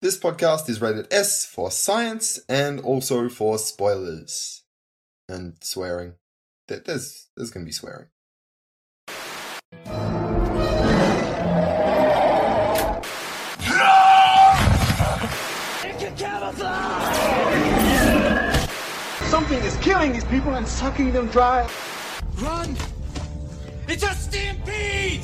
This podcast is rated S for science and also for spoilers and swearing. There's going to be swearing. Something is killing these people and sucking them dry. Run! It's a stampede!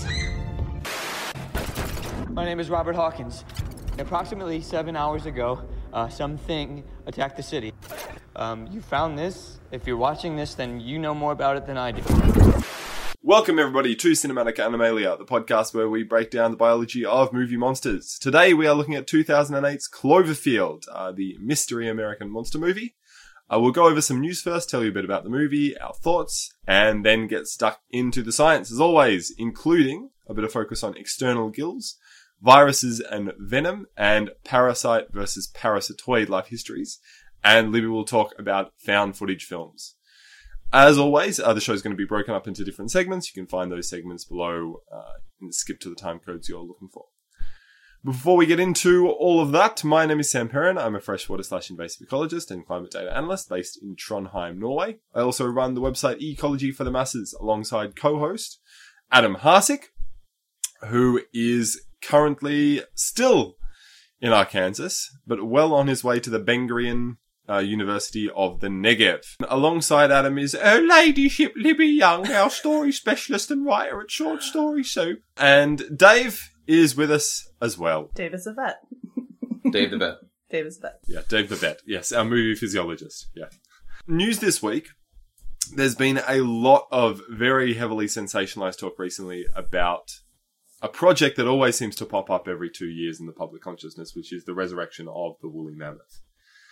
My name is Robert Hawkins. Approximately 7 hours ago, something attacked the city. You found this. If you're watching this, then you know more about it than I do. Welcome everybody to Cinematic Animalia, the podcast where we break down the biology of movie monsters. Today we are looking at 2008's Cloverfield, the mystery American monster movie. We'll go over some news first, tell you a bit about the movie, our thoughts, and then get stuck into the science as always, including a bit of focus on external gills, viruses and venom, and parasite versus parasitoid life histories. And Libby will talk about found footage films. As always, the show is going to be broken up into different segments. You can find those segments below in the skip to the time codes you're looking for. Before we get into all of that, my name is Sam Perrin. I'm a freshwater/invasive ecologist and climate data analyst based in Trondheim, Norway. I also run the website Ecology for the Masses alongside co-host Adam Harsik, who is currently still in Arkansas, but well on his way to the Ben-Gurion University of the Negev. Alongside Adam is her ladyship Libby Young, our story specialist and writer at Short Story Soup. And Dave is with us as well. Dave is a vet. Dave the vet. Dave is a vet. Yeah, Dave the vet. Yes, our movie physiologist. Yeah. News this week. There's been a lot of very heavily sensationalized talk recently about a project that always seems to pop up every 2 years in the public consciousness, which is the resurrection of the woolly mammoth.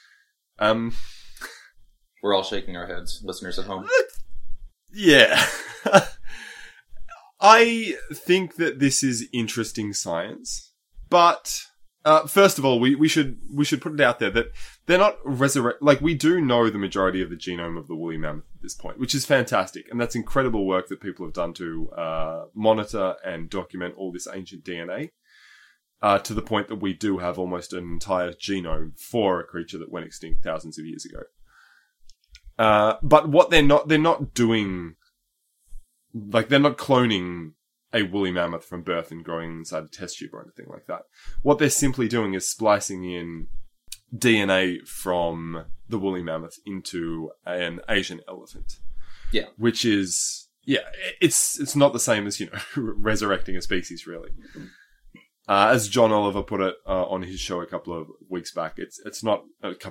We're all shaking our heads, listeners at home. Yeah. I think that this is interesting science, but first of all, we should put it out there that they're not we do know the majority of the genome of the woolly mammoth at this point, which is fantastic, and that's incredible work that people have done to monitor and document all this ancient DNA to the point that we do have almost an entire genome for a creature that went extinct thousands of years ago. But what they're not doing. Like, they're not cloning a woolly mammoth from birth and growing inside a test tube or anything like that. What they're simply doing is splicing in DNA from the woolly mammoth into an Asian elephant. Yeah. Which is, it's not the same as, resurrecting a species, really. As John Oliver put it on his show a couple of years back, it's not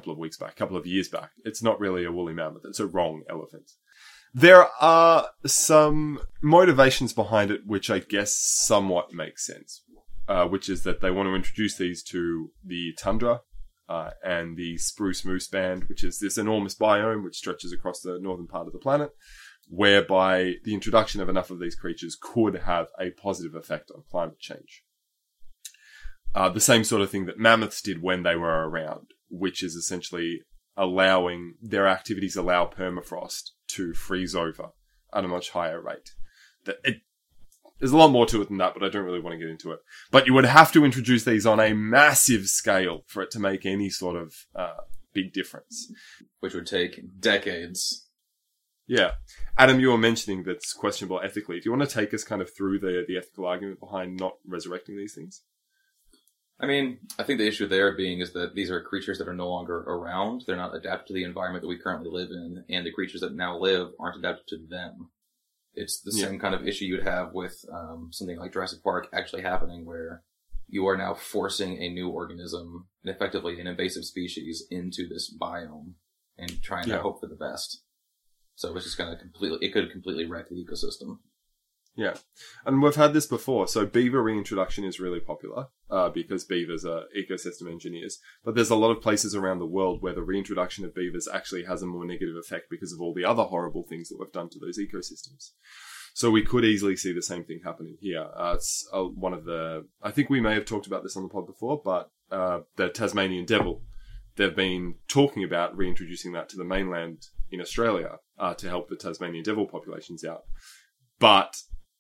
really a woolly mammoth, it's a wrong elephant. There are some motivations behind it, which I guess somewhat make sense, which is that they want to introduce these to the tundra and the spruce moose band, which is this enormous biome which stretches across the northern part of the planet, whereby the introduction of enough of these creatures could have a positive effect on climate change. The same sort of thing that mammoths did when they were around, which is essentially allowing their activities allow permafrost to freeze over at a much higher rate. There's a lot more to it than that, but I don't really want to get into it. But you would have to introduce these on a massive scale for it to make any sort of big difference. Which would take decades. Yeah. Adam, you were mentioning that's questionable ethically. Do you want to take us kind of through the ethical argument behind not resurrecting these things? I mean, I think the issue there being is that these are creatures that are no longer around. They're not adapted to the environment that we currently live in, and the creatures that now live aren't adapted to them. It's the same kind of issue you'd have with something like Jurassic Park actually happening, where you are now forcing a new organism, and effectively an invasive species, into this biome and trying to hope for the best. So it's just going to it could completely wreck the ecosystem. Yeah. And we've had this before. So beaver reintroduction is really popular because beavers are ecosystem engineers. But there's a lot of places around the world where the reintroduction of beavers actually has a more negative effect because of all the other horrible things that we've done to those ecosystems. So we could easily see the same thing happening here. It's one of I think we may have talked about this on the pod before, but the Tasmanian devil, they've been talking about reintroducing that to the mainland in Australia to help the Tasmanian devil populations out. But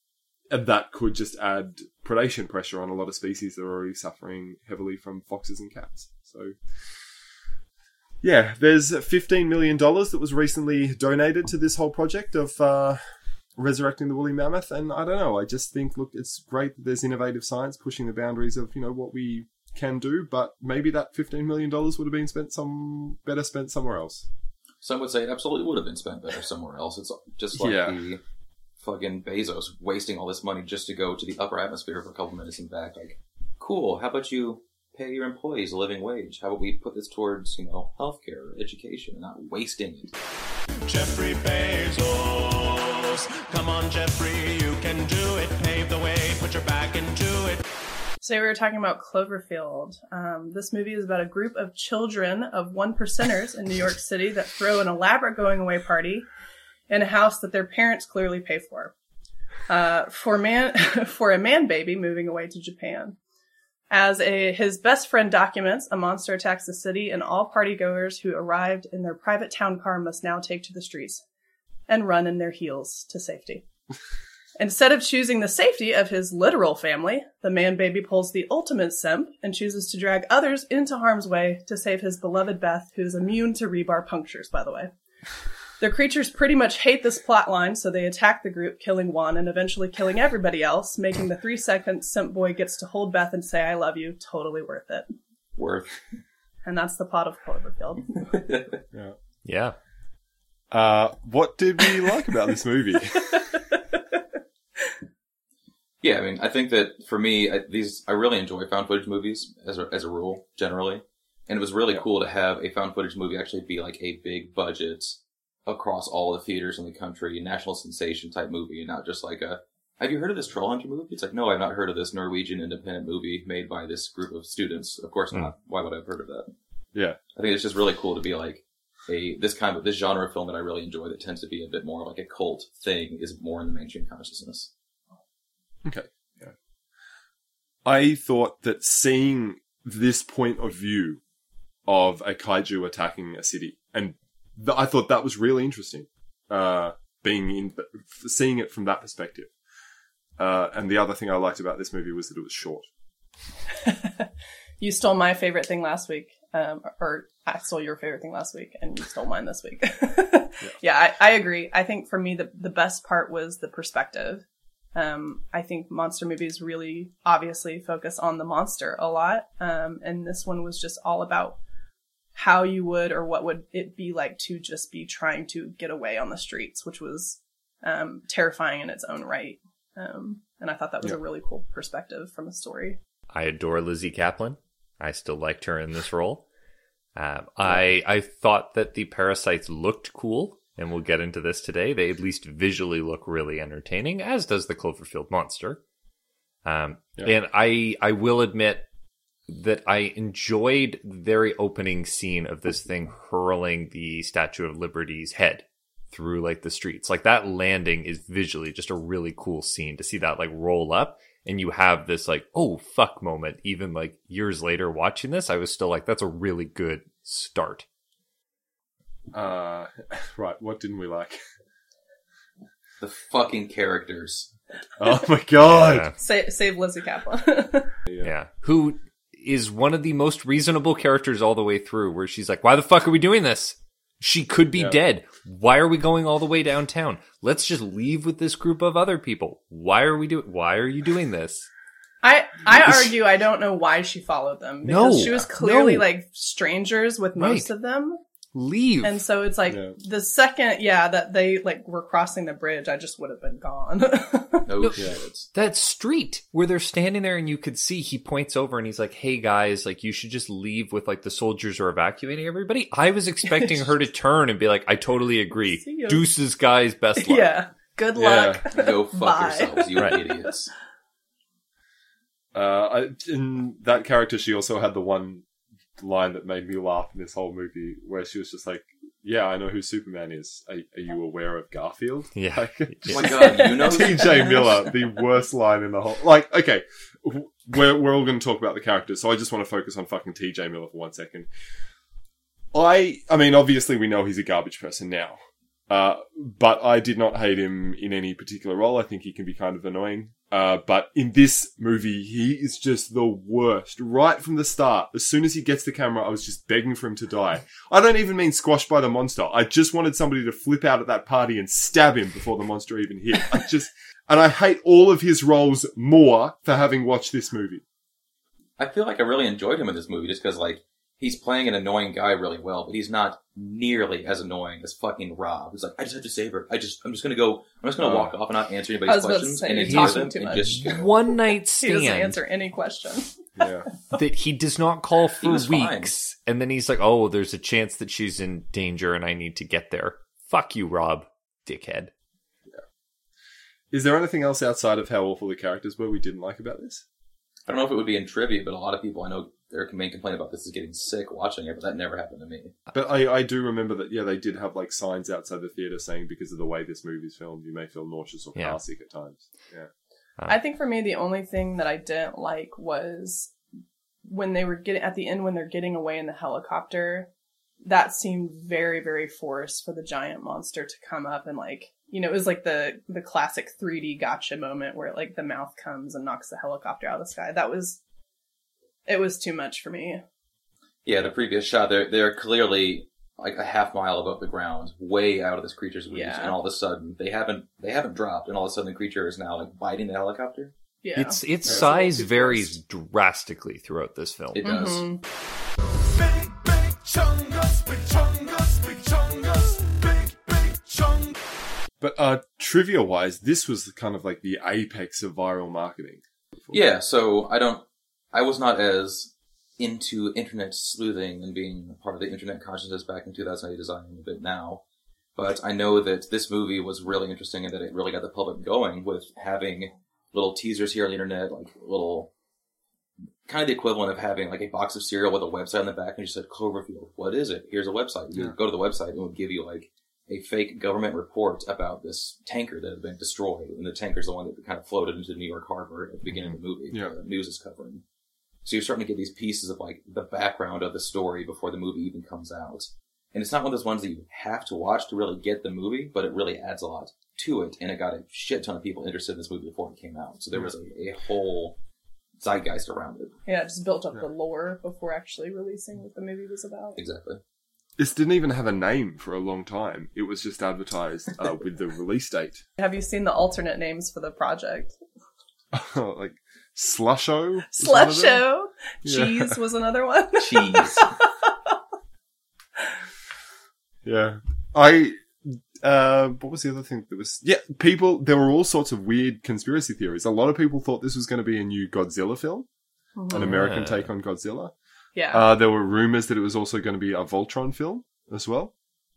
that could just add predation pressure on a lot of species that are already suffering heavily from foxes and cats. So, yeah, there's $15 million that was recently donated to this whole project of resurrecting the woolly mammoth. And I don't know, I just think, look, it's great that there's innovative science pushing the boundaries of, what we can do, but maybe that $15 million would have been spent somewhere else. Some would say it absolutely would have been spent better somewhere else. It's just like the fucking Bezos wasting all this money just to go to the upper atmosphere for a couple minutes and back. Like, cool, how about you pay your employees a living wage? How about we put this towards, healthcare, education, and not wasting it? Jeffrey Bezos. Come on, Jeffrey, you can do it. Pave the way, put your back into it. Today we were talking about Cloverfield. This movie is about a group of children of one percenters in New York City that throw an elaborate going-away party in a house that their parents clearly pay for. For a man baby moving away to Japan. As his best friend documents, a monster attacks the city, and all partygoers who arrived in their private town car must now take to the streets and run in their heels to safety. Instead of choosing the safety of his literal family, the man-baby pulls the ultimate simp and chooses to drag others into harm's way to save his beloved Beth, who is immune to rebar punctures, by the way. The creatures pretty much hate this plotline, so they attack the group, killing one and eventually killing everybody else, making the 3-second simp boy gets to hold Beth and say, "I love you," totally worth it. Worth. And that's the plot of Cloverfield. Yeah. What did we like about this movie? Yeah, I mean, I think that for me, I really enjoy found footage movies as a rule, generally. And it was really cool to have a found footage movie actually be like a big budget across all the theaters in the country, national sensation type movie, and not just like have you heard of this Troll Hunter movie? It's like, no, I've not heard of this Norwegian independent movie made by this group of students. Of course not. Why would I have heard of that? Yeah. I think it's just really cool to be like this genre of film that I really enjoy that tends to be a bit more like a cult thing is more in the mainstream consciousness. Okay. Yeah. I thought that seeing this point of view of a kaiju attacking a city, and I thought that was really interesting, seeing it from that perspective. And the other thing I liked about this movie was that it was short. You stole my favorite thing last week, or I stole your favorite thing last week, and you stole mine this week. Yeah, I agree. I think for me, the best part was the perspective. I think monster movies really obviously focus on the monster a lot. And this one was just all about how you would, or what would it be like to just be trying to get away on the streets, which was, terrifying in its own right. And I thought that was a really cool perspective from a story. I adore Lizzie Kaplan. I still liked her in this role. I thought that the parasites looked cool. And we'll get into this today. They at least visually look really entertaining, as does the Cloverfield monster. And I will admit that I enjoyed the very opening scene of this thing hurling the Statue of Liberty's head through like the streets. Like that landing is visually just a really cool scene to see that like roll up. And you have this like, oh fuck moment. Even like years later watching this, I was still like, that's a really good start. Right, what didn't we like? The fucking characters. Oh my god! Yeah. Save Lizzie Kaplan. Yeah. Who is one of the most reasonable characters all the way through, where she's like, why the fuck are we doing this? She could be dead. Why are we going all the way downtown? Let's just leave with this group of other people. Why are you doing this? I argue I don't know why she followed them. Because she was clearly like strangers with most of them. Leave. And so it's like the second, that they like were crossing the bridge, I just would have been gone. That street where they're standing there and you could see, he points over and he's like, hey guys, like you should just leave with like the soldiers are evacuating everybody. I was expecting her to turn and be like, I totally agree. Deuces guys, best luck. Yeah. Good luck. Go fuck yourselves, you idiots. In that character, she also had the one line that made me laugh in this whole movie, where she was just like, yeah, I know who Superman is. Are you aware of Garfield? Yeah. Like, oh my god, you know TJ Miller, the worst line in the whole... Like, okay, we're all going to talk about the characters, so I just want to focus on fucking TJ Miller for 1 second. I mean, obviously we know he's a garbage person now. But I did not hate him in any particular role. I think he can be kind of annoying. But in this movie, he is just the worst. Right from the start, as soon as he gets the camera, I was just begging for him to die. I don't even mean squashed by the monster. I just wanted somebody to flip out at that party and stab him before the monster even hit. And I hate all of his roles more for having watched this movie. I feel like I really enjoyed him in this movie just because, like, he's playing an annoying guy really well, but he's not nearly as annoying as fucking Rob. He's like, I just have to save her. I'm just gonna walk off and not answer anybody's questions. Say, and he's talking too much. just One night He doesn't stand answer any question. Yeah. that he does not call for was fine. weeks. And then he's like, oh, there's a chance that she's in danger and I need to get there. Fuck you, Rob, dickhead. Is there anything else outside of how awful the characters were we didn't like about this? I don't know if it would be in trivia, but a lot of people I know, their main complaint about this is getting sick watching it, but that never happened to me. But I do remember that, yeah, they did have like signs outside the theater saying because of the way this movie's filmed, you may feel nauseous or car sick at times. Yeah. I think for me, the only thing that I didn't like was when they were at the end when they're getting away in the helicopter. That seemed very, very forced for the giant monster to come up and like, you know, it was like the classic 3D gotcha moment where like the mouth comes and knocks the helicopter out of the sky. It was too much for me. Yeah, the previous shot, they're clearly like a half mile above the ground, way out of this creature's reach, and all of a sudden they haven't dropped, and all of a sudden the creature is now like biting the helicopter. Yeah, its size varies drastically throughout this film. It does. Big, big chungus, big chungus, big chungus, big chungus. But trivia-wise, this was kind of like the apex of viral marketing. Yeah, so I was not as into internet sleuthing and being part of the internet consciousness back in 2008 as I am a bit now. But I know that this movie was really interesting and that it really got the public going with having little teasers here on the internet, like little, kind of the equivalent of having like a box of cereal with a website on the back and just said, Cloverfield, what is it? Here's a website. You go to the website and it would give you like a fake government report about this tanker that had been destroyed. And the tanker's the one that kind of floated into New York Harbor at the beginning of the movie. Yeah. The news is covering. So you're starting to get these pieces of like the background of the story before the movie even comes out. And it's not one of those ones that you have to watch to really get the movie, but it really adds a lot to it. And it got a shit ton of people interested in this movie before it came out. So there was a whole zeitgeist around it. Yeah, it just built up the lore before actually releasing what the movie was about. Exactly. This didn't even have a name for a long time. It was just advertised with the release date. Have you seen the alternate names for the project? Like Slusho? Slusho! Yeah. Cheese was another one. Cheese. Yeah. What was the other thing that was... Yeah, there were all sorts of weird conspiracy theories. A lot of people thought this was going to be a new Godzilla film, an American take on Godzilla. Yeah. There were rumors that it was also going to be a Voltron film as well.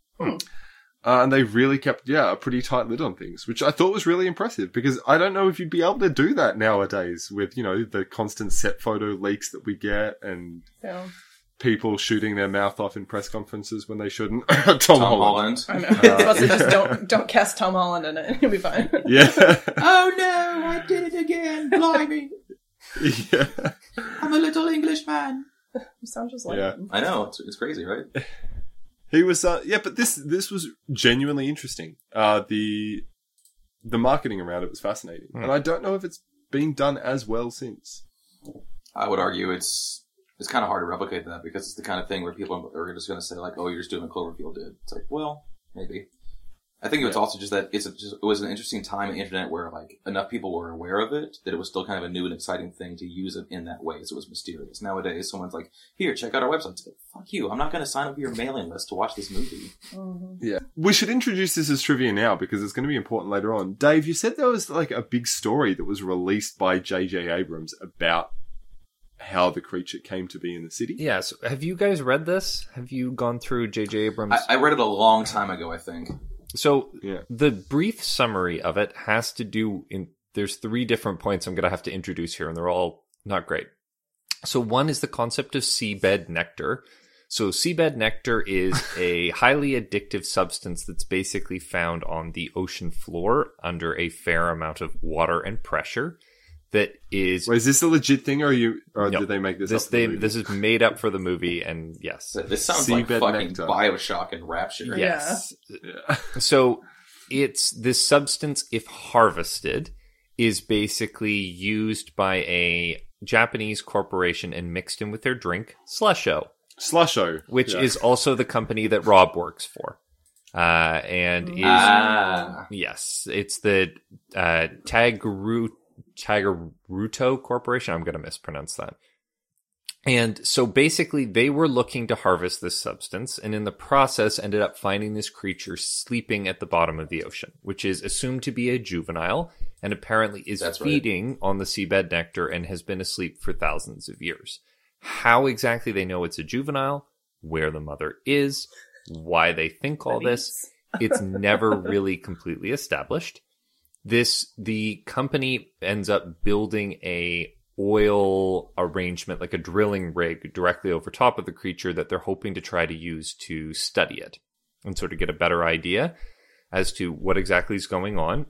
And they really kept, a pretty tight lid on things, which I thought was really impressive because I don't know if you'd be able to do that nowadays with, you know, the constant set photo leaks that we get and people shooting their mouth off in press conferences when they shouldn't. Tom Holland. I know. It's supposed to just don't cast Tom Holland in it. You'll be fine. Yeah. Oh no, I did it again. Blimey. Yeah. I'm a little English man. You sound just like him. I know. It's crazy, right? He was, but this was genuinely interesting. The marketing around it was fascinating. And I don't know if it's been done as well since. I would argue it's kind of hard to replicate that because it's the kind of thing where people are just going to say like, oh, you're just doing what Cloverfield did. It's like, well, maybe. I think it's also just that it was an interesting time on the internet where like enough people were aware of it that it was still kind of a new and exciting thing to use it in that way. So it was mysterious. Nowadays, someone's like, here, check out our website. It's like, fuck you. I'm not going to sign up for your mailing list to watch this movie. Yeah. We should introduce this as trivia now because it's going to be important later on. Dave, you said there was like a big story that was released by J.J. Abrams about how the creature came to be in the city. Yeah, so have you guys read this? Have you gone through J.J. Abrams? I read it a long time ago, I think. So the brief summary of it has to do there's 3 different points I'm going to have to introduce here, and they're all not great. So one is the concept of seabed nectar. So seabed nectar is a highly addictive substance that's basically found on the ocean floor under a fair amount of water and pressure. That is... Wait, is this a legit thing, or did they make this up? This is made up for the movie, and yes. This sounds like fucking nectar. Bioshock and Rapture. Yes. Yeah. So, it's this substance, if harvested, is basically used by a Japanese corporation and mixed in with their drink, Slusho, which is also the company that Rob works for. And is yes, it's the Tagaruto Corporation. I'm going to mispronounce that. And so basically they were looking to harvest this substance, and in the process ended up finding this creature sleeping at the bottom of the ocean, which is assumed to be a juvenile and apparently is feeding on the seabed nectar and has been asleep for thousands of years. How exactly they know it's a juvenile, where the mother is, why they think all this, it's never really completely established. The company ends up building a oil arrangement, like a drilling rig directly over top of the creature that they're hoping to try to use to study it and sort of get a better idea as to what exactly is going on.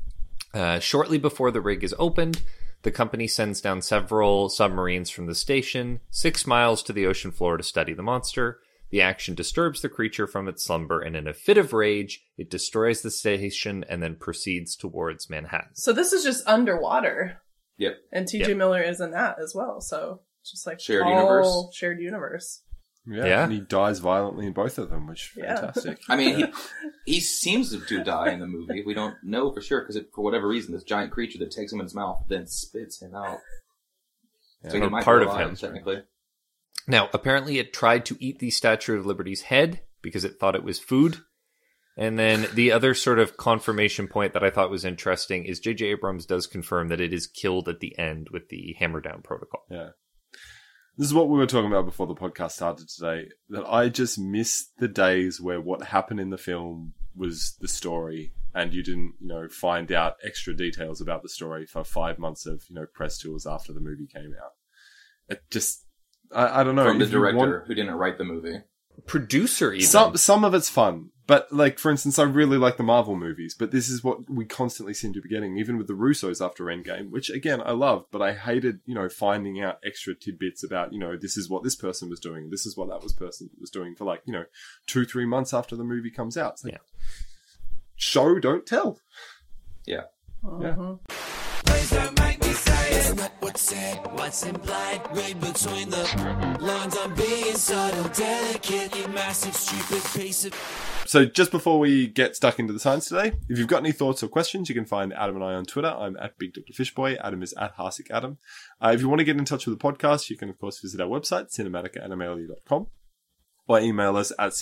Shortly before the rig is opened, the company sends down several submarines from the station 6 miles to the ocean floor to study the monster. The action disturbs the creature from its slumber, and in a fit of rage, it destroys the station and then proceeds towards Manhattan. So this is just underwater. Yep. And T.J. Miller is in that as well, so it's just like shared universe. Yeah, and he dies violently in both of them, which is fantastic. I mean, he seems to die in the movie. We don't know for sure, because for whatever reason, this giant creature that takes him in its mouth then spits him out. Yeah, so he might part be of alive, him, technically. Now, apparently it tried to eat the Statue of Liberty's head because it thought it was food. And then the other sort of confirmation point that I thought was interesting is J.J. Abrams does confirm that it is killed at the end with the hammer down protocol. Yeah. This is what we were talking about before the podcast started today, that I just miss the days where what happened in the film was the story and you didn't, find out extra details about the story for 5 months of, press tours after the movie came out. It just, I don't know. From the director who didn't write the movie. Producer even. Some of it's fun. But, for instance, I really like the Marvel movies, but this is what we constantly seem to be getting, even with the Russos after Endgame, which, again, I loved, but I hated, finding out extra tidbits about, this is what this person was doing, this is what that person was doing for, 2-3 months after the movie comes out. It's like, show, don't tell. Yeah. Yeah. Please don't make me say it. Isn't that what's said? What's implied? Read between the lines. I'm being subtle, delicate, you massive, stupid piece of... So just before we get stuck into the science today, if you've got any thoughts or questions, you can find Adam and I on Twitter. I'm at Big Dr. Fishboy. Adam is at Harsik Adam. If you want to get in touch with the podcast, you can, of course, visit our website, cinematicaanimalia.com. Or email us at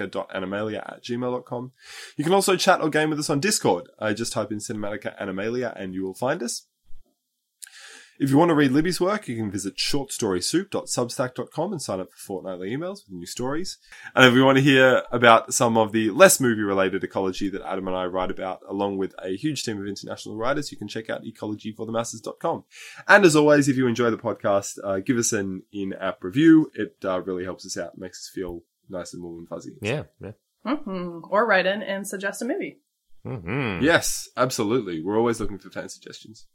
cinematica.animalia@gmail.com. You can also chat or game with us on Discord. Just type in Cinematica Animalia and you will find us. If you want to read Libby's work, you can visit shortstorysoup.substack.com and sign up for fortnightly emails with new stories. And if you want to hear about some of the less movie-related ecology that Adam and I write about, along with a huge team of international writers, you can check out ecologyforthemasses.com. And as always, if you enjoy the podcast, give us an in-app review. It really helps us out. It makes us feel nice and warm and fuzzy. Yeah. Mm-hmm. Or write in and suggest a movie. Mm-hmm. Yes, absolutely. We're always looking for fan suggestions.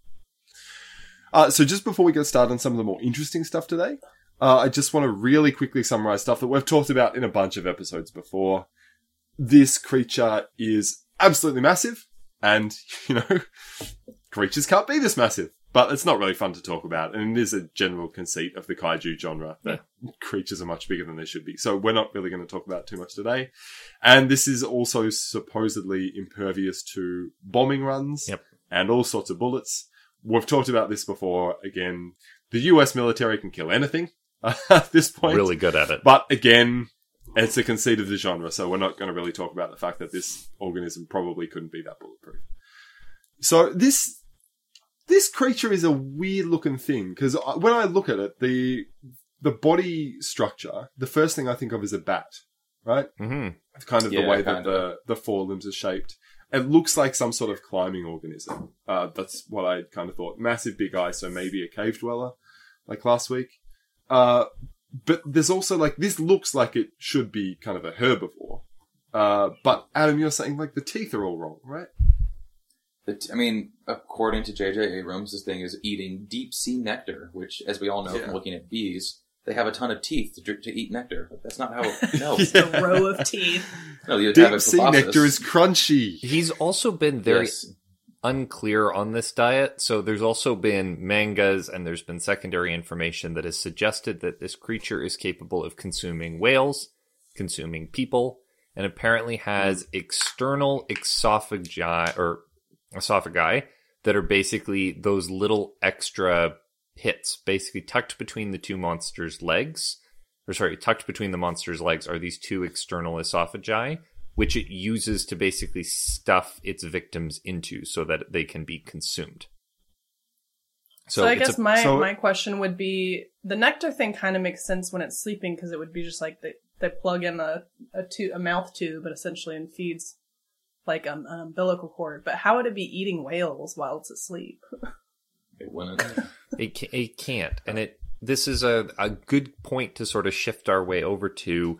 So just before we get started on some of the more interesting stuff today, I just want to really quickly summarize stuff that we've talked about in a bunch of episodes before. This creature is absolutely massive, and, creatures can't be this massive. But it's not really fun to talk about, and it is a general conceit of the kaiju genre that creatures are much bigger than they should be. So we're not really going to talk about it too much today. And this is also supposedly impervious to bombing runs and all sorts of bullets. We've talked about this before. Again, the US military can kill anything at this point. Really good at it. But again, it's a conceit of the genre, so we're not going to really talk about the fact that this organism probably couldn't be that bulletproof. So this creature is a weird looking thing, because when I look at it, the body structure, the first thing I think of is a bat, right? Mm-hmm. It's kind of the way that the forelimbs are shaped. It looks like some sort of climbing organism. That's what I kind of thought. Massive big eye, so maybe a cave dweller, like last week. But there's also, this looks like it should be kind of a herbivore. But Adam, you're saying, the teeth are all wrong, right? According to J.J. Abrams, this thing is eating deep sea nectar, which, as we all know from looking at bees, they have a ton of teeth to eat nectar. But that's not how Just a row of teeth. No, deep sea nectar is crunchy. He's also been very unclear on this diet. So there's also been mangas and there's been secondary information that has suggested that this creature is capable of consuming whales, consuming people, and apparently has external esophagi that are basically those little extra pits, basically tucked between the two monsters' legs. Tucked between the monster's legs are these two external esophagi, which it uses to basically stuff its victims into so that they can be consumed. So I guess my question would be, the nectar thing kind of makes sense when it's sleeping, because it would be just like they plug in a mouth tube, but essentially, and feeds like an umbilical cord. But how would it be eating whales while it's asleep? It wouldn't. It can't. And this is a good point to sort of shift our way over to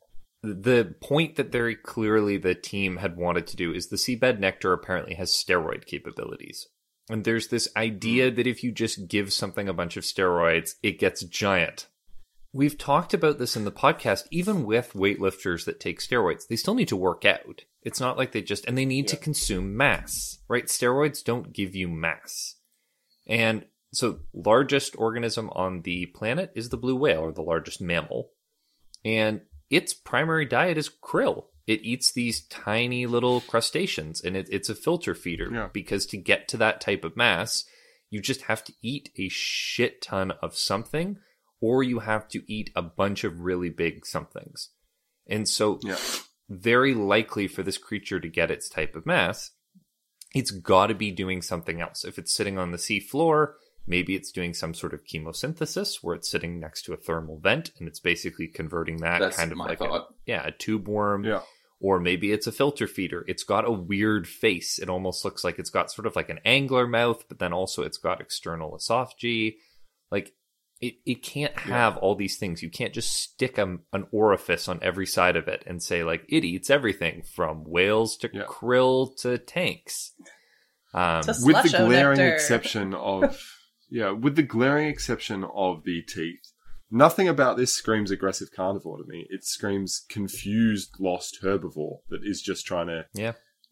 the point that very clearly the team had wanted to do is the seabed nectar apparently has steroid capabilities. And there's this idea that if you just give something a bunch of steroids, it gets giant. We've talked about this in the podcast, even with weightlifters that take steroids, they still need to work out. It's not like and they need to consume mass, right? Steroids don't give you mass. And so largest organism on the planet is the blue whale, or the largest mammal. And its primary diet is krill. It eats these tiny little crustaceans, and it's a filter feeder because to get to that type of mass, you just have to eat a shit ton of something, or you have to eat a bunch of really big somethings. And so very likely for this creature to get its type of mass, it's got to be doing something else. If it's sitting on the sea floor, maybe it's doing some sort of chemosynthesis where it's sitting next to a thermal vent and it's basically converting that. That's kind of like a tube worm. Yeah. Or maybe it's a filter feeder. It's got a weird face. It almost looks like it's got sort of like an angler mouth, but then also it's got external esophagy. Like it can't have all these things. You can't just stick an orifice on every side of it and say like it eats everything from whales to krill to tanks. With the glaring exception of with the glaring exception of the teeth, nothing about this screams aggressive carnivore to me. It screams confused, lost herbivore that is just trying to,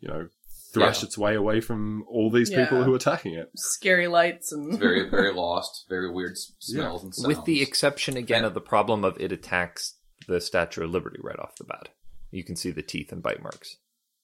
thrash its way away from all these people who are attacking it. Scary lights and it's very, very lost, very weird smells and sounds. With the exception again of the problem of it attacks the Statue of Liberty right off the bat. You can see the teeth and bite marks.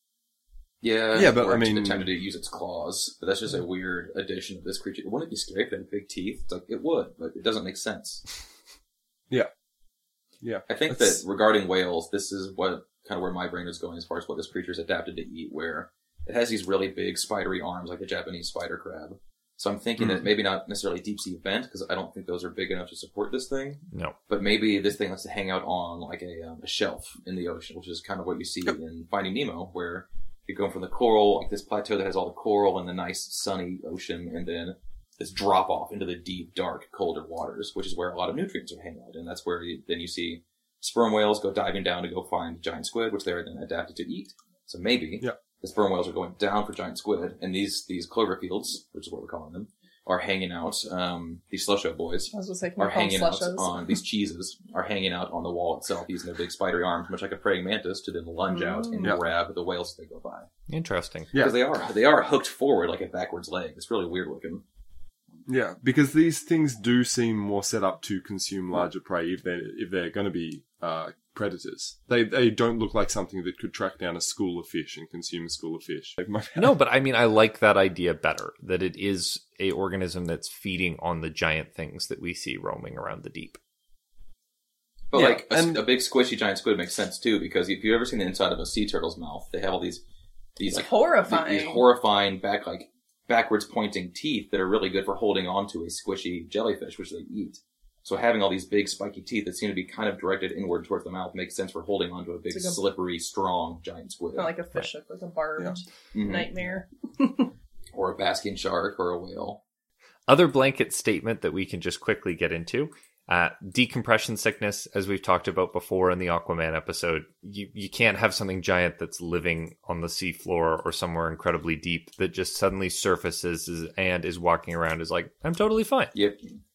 Yeah, but I mean, it attempted to use its claws, but that's just a weird addition of this creature. Wouldn't it be scary if it had big teeth? It's like, it would, but it doesn't make sense. Yeah. I think that regarding whales, this is what kind of where my brain is going as far as what this creature is adapted to eat, where it has these really big spidery arms like the Japanese spider crab. So I'm thinking that maybe not necessarily deep sea vent, because I don't think those are big enough to support this thing. No. But maybe this thing likes to hang out on like a shelf in the ocean, which is kind of what you see in Finding Nemo, where you're going from the coral, like this plateau that has all the coral and the nice sunny ocean, and then this drop off into the deep, dark, colder waters, which is where a lot of nutrients are hanging out. And that's where you see sperm whales go diving down to go find giant squid, which they're then adapted to eat. So maybe the sperm whales are going down for giant squid, and these clover fields, which is what we're calling them, are hanging out. These slusho boys are hanging out on these cheeses, are hanging out on the wall itself, using their big spidery arms, much like a praying mantis, to then lunge out and grab the whales as they go by. Interesting. Because they are hooked forward like a backwards leg. It's really weird looking. Yeah, because these things do seem more set up to consume larger prey if they're going to be predators. They don't look like something that could track down a school of fish and consume a school of fish. No, but I mean, I like that idea better, that it is a organism that's feeding on the giant things that we see roaming around the deep. But a big squishy giant squid makes sense too, because if you've ever seen the inside of a sea turtle's mouth, they have all these like horrifying, these horrifying backwards pointing teeth that are really good for holding on to a squishy jellyfish, which they eat. So having all these big spiky teeth that seem to be kind of directed inward towards the mouth makes sense for holding onto a big, like slippery, strong giant squid. Not like a fish hook, like a barbed nightmare. Or a basking shark or a whale. Other blanket statement that we can just quickly get into. Decompression sickness, as we've talked about before in the Aquaman episode, you can't have something giant that's living on the seafloor or somewhere incredibly deep that just suddenly surfaces and is walking around is like, I'm totally fine. Yep.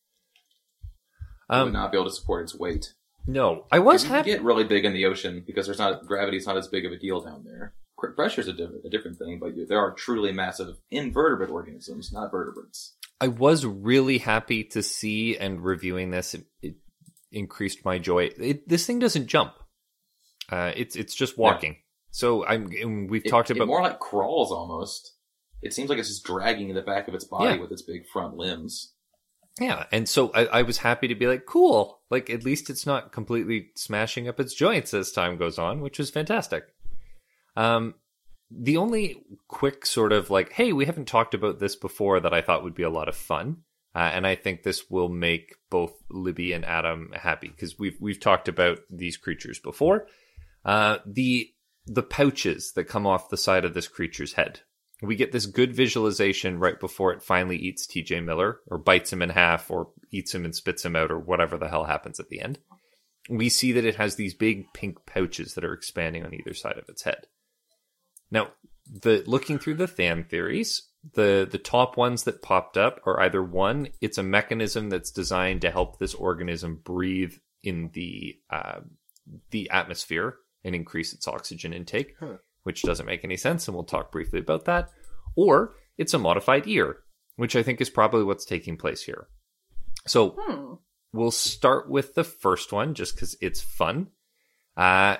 It would not be able to support its weight. No, I was happy. You get really big in the ocean because gravity's not as big of a deal down there. Pressure's a different thing, but there are truly massive invertebrate organisms, not vertebrates. I was really happy to see, and reviewing this, it increased my joy. This thing doesn't jump. It's just walking. Yeah. So we've talked about... It more like crawls almost. It seems like it's just dragging the back of its body with its big front limbs. Yeah, and so I was happy to be like, cool. Like, at least it's not completely smashing up its joints as time goes on, which is fantastic. The only quick sort of like, hey, we haven't talked about this before that I thought would be a lot of fun. And I think this will make both Libby and Adam happy because we've talked about these creatures before. The pouches that come off the side of this creature's head. We get this good visualization right before it finally eats TJ Miller, or bites him in half, or eats him and spits him out, or whatever the hell happens at the end. We see that it has these big pink pouches that are expanding on either side of its head. Now, looking through the fan theories, the top ones that popped up are either one, it's a mechanism that's designed to help this organism breathe in the atmosphere and increase its oxygen intake, which doesn't make any sense, and we'll talk briefly about that. Or it's a modified ear, which I think is probably what's taking place here. So we'll start with the first one, just because it's fun. Adam,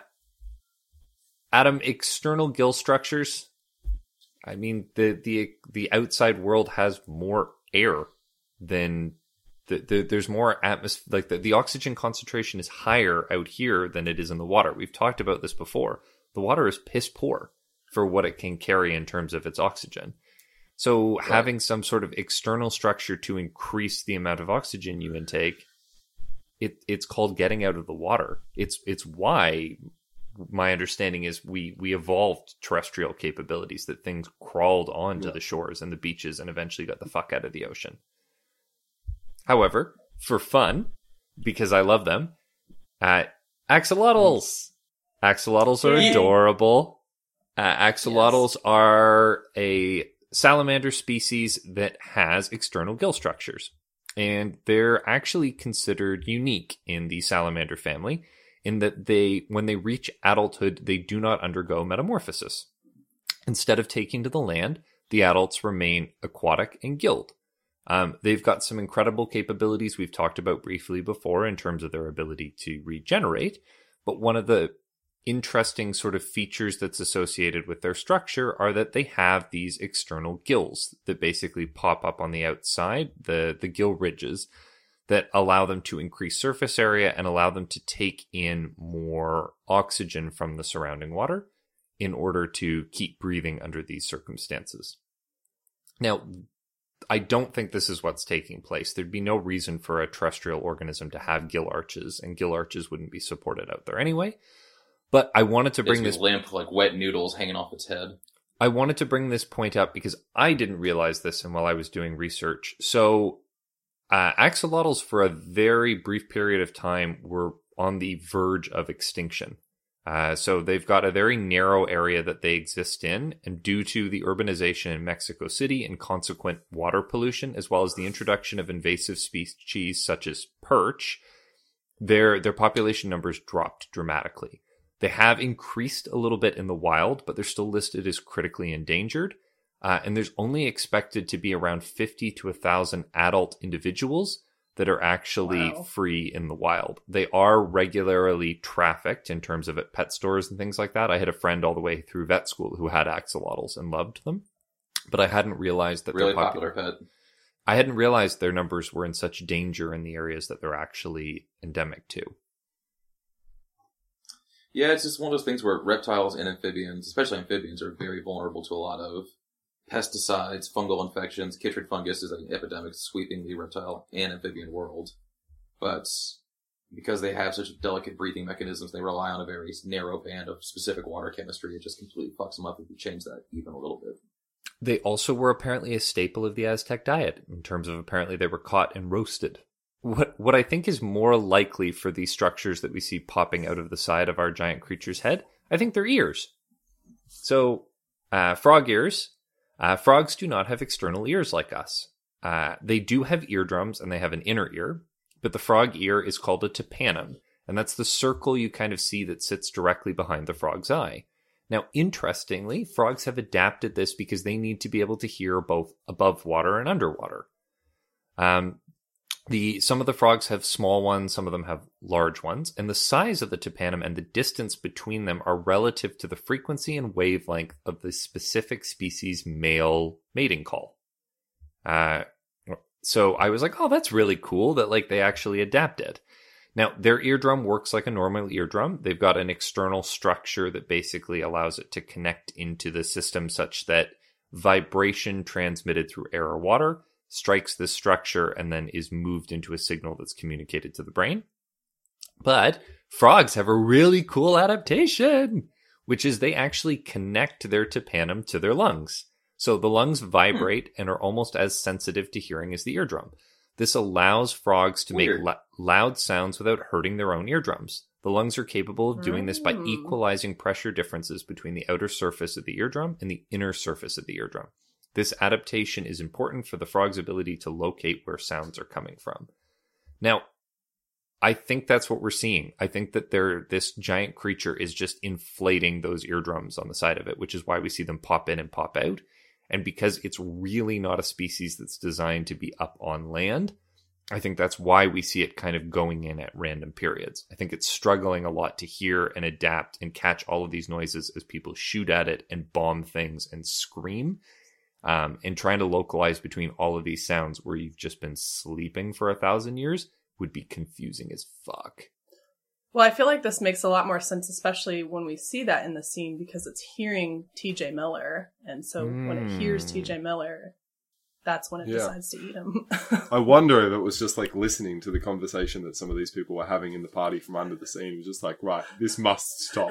external gill structures. I mean, the outside world has more air than... there's more atmosphere, like the oxygen concentration is higher out here than it is in the water. We've talked about this before. The water is piss poor for what it can carry in terms of its oxygen. So having some sort of external structure to increase the amount of oxygen you intake, it's called getting out of the water. It's why my understanding is we evolved terrestrial capabilities, that things crawled onto the shores and the beaches and eventually got the fuck out of the ocean. However, for fun, because I love them, axolotls. Axolotls are adorable. Axolotls are a salamander species that has external gill structures. And they're actually considered unique in the salamander family in that when they reach adulthood, they do not undergo metamorphosis. Instead of taking to the land, the adults remain aquatic and gilled. They've got some incredible capabilities we've talked about briefly before in terms of their ability to regenerate. But one of the interesting sort of features that's associated with their structure are that they have these external gills that basically pop up on the outside, the gill ridges, that allow them to increase surface area and allow them to take in more oxygen from the surrounding water in order to keep breathing under these circumstances. Now, I don't think this is what's taking place. There'd be no reason for a terrestrial organism to have gill arches, and gill arches wouldn't be supported out there anyway. But I wanted to bring this limp, like wet noodles hanging off its head. I wanted to bring this point up because I didn't realize this, and while I was doing research. So, axolotls for a very brief period of time were on the verge of extinction. So they've got a very narrow area that they exist in, and due to the urbanization in Mexico City and consequent water pollution, as well as the introduction of invasive species such as perch, their population numbers dropped dramatically. They have increased a little bit in the wild, but they're still listed as critically endangered. And there's only expected to be around 50 to 1,000 adult individuals that are actually free in the wild. They are regularly trafficked in terms of at pet stores and things like that. I had a friend all the way through vet school who had axolotls and loved them, but I hadn't realized that really they're popular pet. I hadn't realized their numbers were in such danger in the areas that they're actually endemic to. Yeah, it's just one of those things where reptiles and amphibians, especially amphibians, are very vulnerable to a lot of pesticides, fungal infections. Chytrid fungus is an epidemic sweeping the reptile and amphibian world. But because they have such delicate breathing mechanisms, they rely on a very narrow band of specific water chemistry. It just completely fucks them up if you change that even a little bit. They also were apparently a staple of the Aztec diet, in terms of apparently they were caught and roasted. What I think is more likely for these structures that we see popping out of the side of our giant creature's head, I think they're ears. So, frog ears. Frogs do not have external ears like us. They do have eardrums and they have an inner ear, but the frog ear is called a tympanum, and that's the circle you kind of see that sits directly behind the frog's eye. Now, interestingly, frogs have adapted this because they need to be able to hear both above water and underwater. Some of the frogs have small ones, some of them have large ones, and the size of the tympanum and the distance between them are relative to the frequency and wavelength of the specific species' male mating call. So I was like, oh, that's really cool that like they actually adapted. Now, their eardrum works like a normal eardrum. They've got an external structure that basically allows it to connect into the system such that vibration transmitted through air or water strikes this structure and then is moved into a signal that's communicated to the brain. But frogs have a really cool adaptation, which is they actually connect their tympanum to their lungs. So the lungs vibrate and are almost as sensitive to hearing as the eardrum. This allows frogs to make loud sounds without hurting their own eardrums. The lungs are capable of doing this by equalizing pressure differences between the outer surface of the eardrum and the inner surface of the eardrum. This adaptation is important for the frog's ability to locate where sounds are coming from. Now, I think that's what we're seeing. I think that this giant creature is just inflating those eardrums on the side of it, which is why we see them pop in and pop out. And because it's really not a species that's designed to be up on land, I think that's why we see it kind of going in at random periods. I think it's struggling a lot to hear and adapt and catch all of these noises as people shoot at it and bomb things and scream. And trying to localize between all of these sounds where you've just been sleeping for 1,000 years would be confusing as fuck. Well, I feel like this makes a lot more sense, especially when we see that in the scene, because it's hearing TJ Miller. And so when it hears TJ Miller, that's when it decides to eat him. I wonder if it was just like listening to the conversation that some of these people were having in the party from under the scene. It was just like, right, this must stop.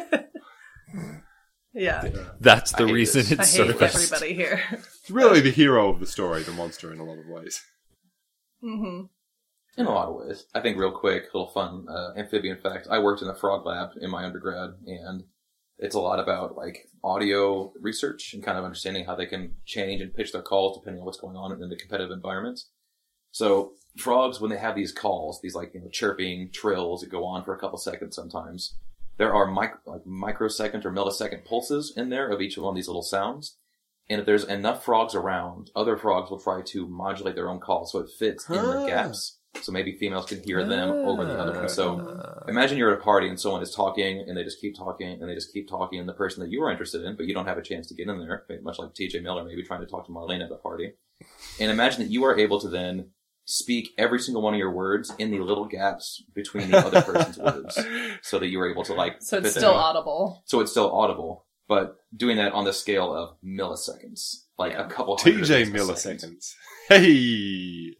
Yeah. That's the reason it's surfaced. I hate everybody here. It's really the hero of the story, the monster, in a lot of ways. Mm-hmm. In a lot of ways. I think real quick, little fun amphibian fact. I worked in a frog lab in my undergrad, and it's a lot about like audio research and kind of understanding how they can change and pitch their calls depending on what's going on in the competitive environments. So frogs, when they have these calls, these like, chirping trills that go on for a couple seconds sometimes, there are microsecond or millisecond pulses in there of each one of these little sounds. And if there's enough frogs around, other frogs will try to modulate their own call so it fits in the gaps. So maybe females can hear them over the other one. So imagine you're at a party and someone is talking and they just keep talking and they just keep talking, and the person that you were interested in, but you don't have a chance to get in there, much like TJ Miller maybe trying to talk to Marlene at a party. And imagine that you are able to then speak every single one of your words in the little gaps between the other person's words, so that you were able to So it's still audible. So it's still audible, but doing that on the scale of milliseconds, like a couple hundred TJ milliseconds. Hey!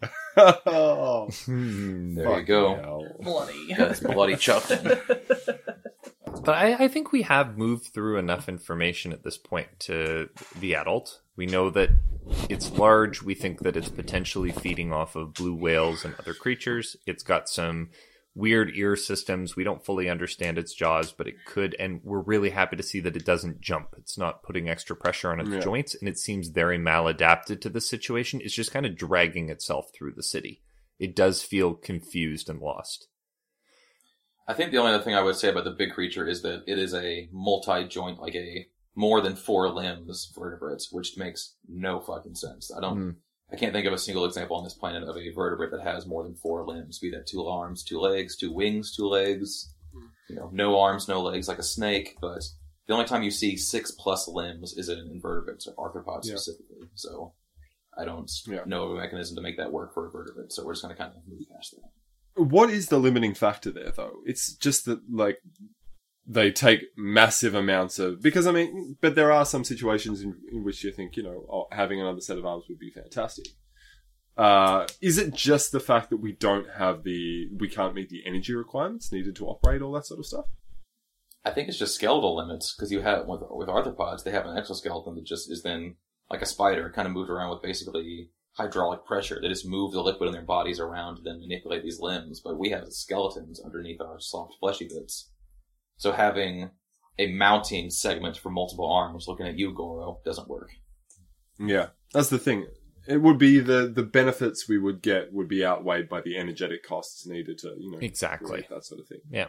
There you go. Hell. Bloody. That's bloody chuffing. But I think we have moved through enough information at this point to the adult. We know that it's large. We think that it's potentially feeding off of blue whales and other creatures. It's got some weird ear systems. We don't fully understand its jaws, but it could. And we're really happy to see that it doesn't jump. It's not putting extra pressure on its joints. And it seems very maladapted to the situation. It's just kind of dragging itself through the city. It does feel confused and lost. I think the only other thing I would say about the big creature is that it is a multi-joint, like a more than 4 limbs vertebrates, which makes no fucking sense. I can't think of a single example on this planet of a vertebrate that has more than 4 limbs, be that 2 arms, 2 legs, 2 wings, 2 legs, no arms, no legs, like a snake. But the only time you see 6+ limbs is in invertebrates or arthropods specifically. So I don't know of a mechanism to make that work for a vertebrate. So we're just going to kind of move past that. What is the limiting factor there, though? It's just that, like, they take massive amounts of... Because, but there are some situations in which you think, having another set of arms would be fantastic. Is it just the fact that we can't meet the energy requirements needed to operate all that sort of stuff? I think it's just skeletal limits, because you have, with arthropods, they have an exoskeleton that just is then, like a spider, kind of moved around with basically hydraulic pressure. They just move the liquid in their bodies around to then manipulate these limbs, but we have skeletons underneath our soft fleshy bits. So having a mounting segment for multiple arms, looking at you, Goro, doesn't work. Yeah, that's the thing. It would be the benefits we would get would be outweighed by the energetic costs needed to, exactly that sort of thing. Yeah.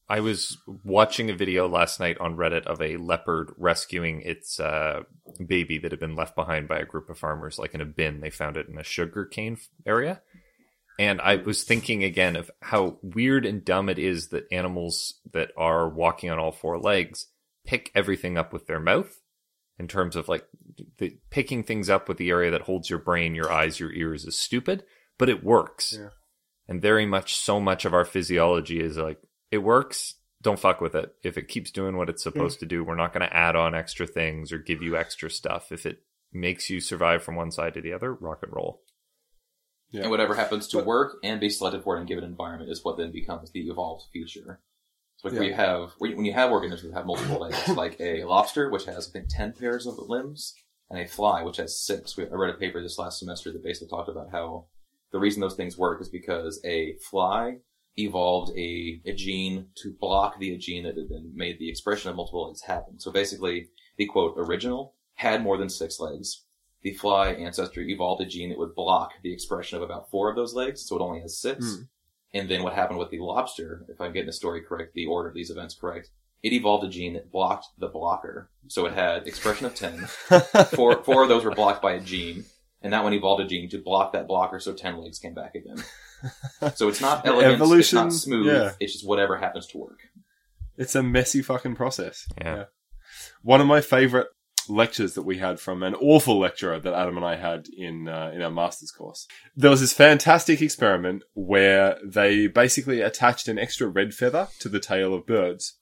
I was watching a video last night on Reddit of a leopard rescuing its baby that had been left behind by a group of farmers, like in a bin. They found it in a sugarcane area. And I was thinking again of how weird and dumb it is that animals that are walking on all four legs pick everything up with their mouth, in terms of like picking things up with the area that holds your brain, your eyes, your ears is stupid, but it works. Yeah. And very much, so much of our physiology is like, it works, don't fuck with it. If it keeps doing what it's supposed to do, we're not going to add on extra things or give you extra stuff. If it makes you survive from one side to the other, rock and roll. Yeah. And whatever happens to work and be selected for in a given environment is what then becomes the evolved feature. So like when you have organisms that have multiple legs, like a lobster, which has, I think, 10 pairs of limbs, and a fly, which has 6. I read a paper this last semester that basically talked about how the reason those things work is because a fly evolved a gene to block the gene that had then made the expression of multiple legs happen. So basically, the, quote, original had more than 6 legs. The fly ancestor evolved a gene that would block the expression of about 4 of those legs, so it only has 6. And then what happened with the lobster, if I'm getting the story correct, the order of these events correct, it evolved a gene that blocked the blocker. So it had expression of 10. 4 of those were blocked by a gene. And that one evolved a gene to block that blocker, so 10 legs came back again. So it's not elegant, it's not smooth, it's just whatever happens to work. It's a messy fucking process. Yeah. One of my favourite lectures that we had from an awful lecturer that Adam and I had in our master's course. There was this fantastic experiment where they basically attached an extra red feather to the tail of birds,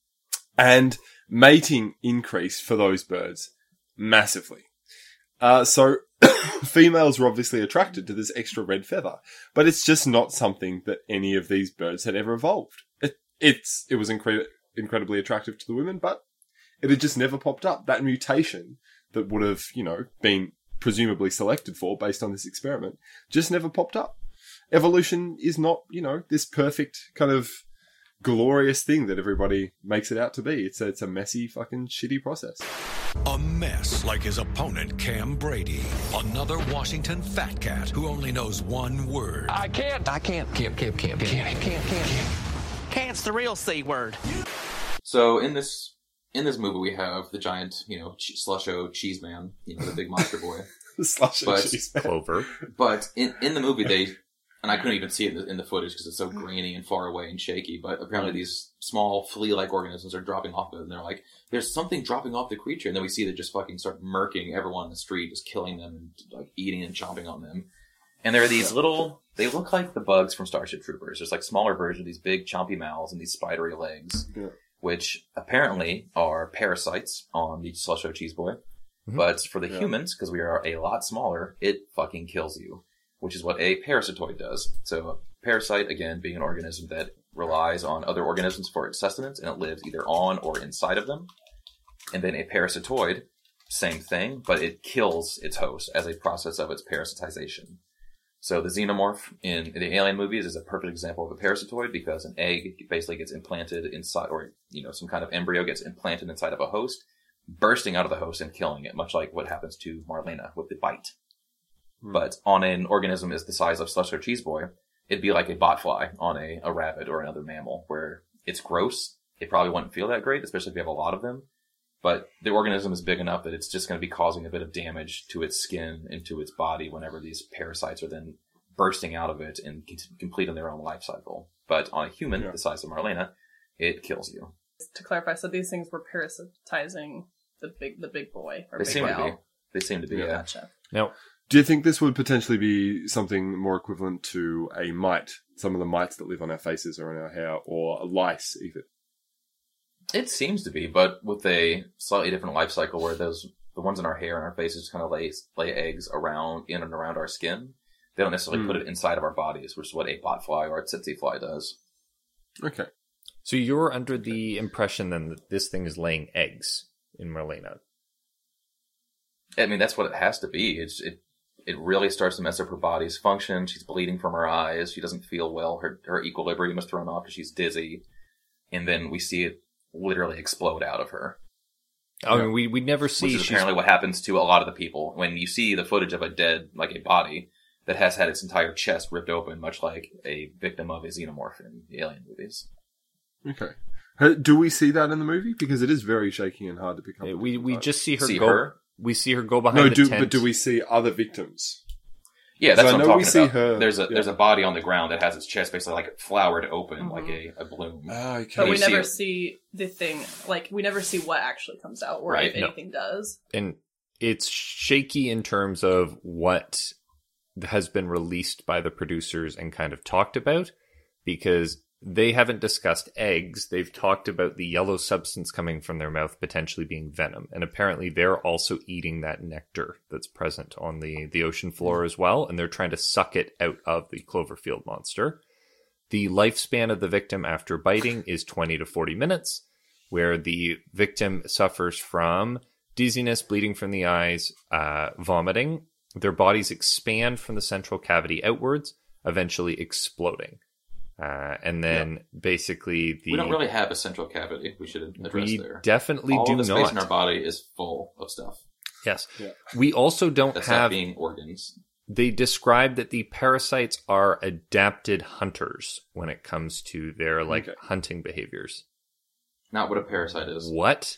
and mating increased for those birds massively. So females were obviously attracted to this extra red feather, but it's just not something that any of these birds had ever evolved. It was incredibly attractive to the women, but it had just never popped up. That mutation that would have, been presumably selected for based on this experiment just never popped up. Evolution is not, this perfect kind of glorious thing that everybody makes it out to be. It's a messy fucking shitty process. A mess like his opponent, Cam Brady. Another Washington fat cat who only knows one word. Can't. Can't's the real C word. So in this movie we have the giant, Slusho cheese man, the big monster boy. The Slusho cheese man. Clover. But in the movie and I couldn't even see it in the footage because it's so grainy and far away and shaky, but apparently these small flea-like organisms are dropping off of it, and they're like, there's something dropping off the creature, and then we see they just fucking start murking everyone in the street, just killing them and like eating and chomping on them. And there are these they look like the bugs from Starship Troopers. There's like smaller versions of these big chompy mouths and these spidery legs, which apparently are parasites on the Slusho Cheese Boy. Mm-hmm. But for the humans, because we are a lot smaller, it fucking kills you, which is what a parasitoid does. So a parasite, again, being an organism that relies on other organisms for its sustenance, and it lives either on or inside of them. And then a parasitoid, same thing, but it kills its host as a process of its parasitization. So the xenomorph in the Alien movies is a perfect example of a parasitoid, because an egg basically gets implanted inside, or, some kind of embryo gets implanted inside of a host, bursting out of the host and killing it, much like what happens to Marlena with the bite. But on an organism is the size of Slusho Cheese Boy, it'd be like a botfly on a rabbit or another mammal, where it's gross. It probably wouldn't feel that great, especially if you have a lot of them. But the organism is big enough that it's just going to be causing a bit of damage to its skin and to its body whenever these parasites are then bursting out of it and completing their own life cycle. But on a human, the size of Marlena, it kills you. To clarify, so these things were parasitizing the big boy or They big seem whale. to be. They seem to be, yeah. Gotcha. Now, do you think this would potentially be something more equivalent to a mite? Some of the mites that live on our faces or in our hair, or lice even? It seems to be, but with a slightly different life cycle, where the ones in our hair and our faces kind of lay eggs in and around our skin. They don't necessarily put it inside of our bodies, which is what a botfly or a tsetse fly does. Okay. So you're under the impression then that this thing is laying eggs in Marlena? I mean, that's what it has to be. It really starts to mess up her body's function. She's bleeding from her eyes. She doesn't feel well. Her equilibrium is thrown off because she's dizzy. And then we see it literally explode out of her. I mean, we never see... Which is apparently what happens to a lot of the people. When you see the footage of a dead, like a body, that has had its entire chest ripped open, much like a victim of a xenomorph in the Alien movies. Okay. Do we see that in the movie? Because it is very shaky and hard to pick up. We just see her See go. her? We see her go behind the tent. But do we see other victims? Yeah, that's So I what I'm know talking we see about. her- There's a body on the ground that has its chest basically like flowered open, like a bloom. Oh, okay. But we you see never it. see the thing, like, we never see what actually comes out, or if Right, no. anything does. And it's shaky in terms of what has been released by the producers and kind of talked about, because they haven't discussed eggs. They've talked about the yellow substance coming from their mouth potentially being venom. And apparently they're also eating that nectar that's present on the ocean floor as well. And they're trying to suck it out of the Cloverfield monster. The lifespan of the victim after biting is 20 to 40 minutes, where the victim suffers from dizziness, bleeding from the eyes, vomiting. Their bodies expand from the central cavity outwards, eventually exploding. And then basically We don't really have a central cavity. We should address we there. definitely All do of the space not. in our body is full of stuff. Yes. Yeah. We also don't That's have... not being organs. They describe that the parasites are adapted hunters when it comes to their hunting behaviors. Not what a parasite is. What?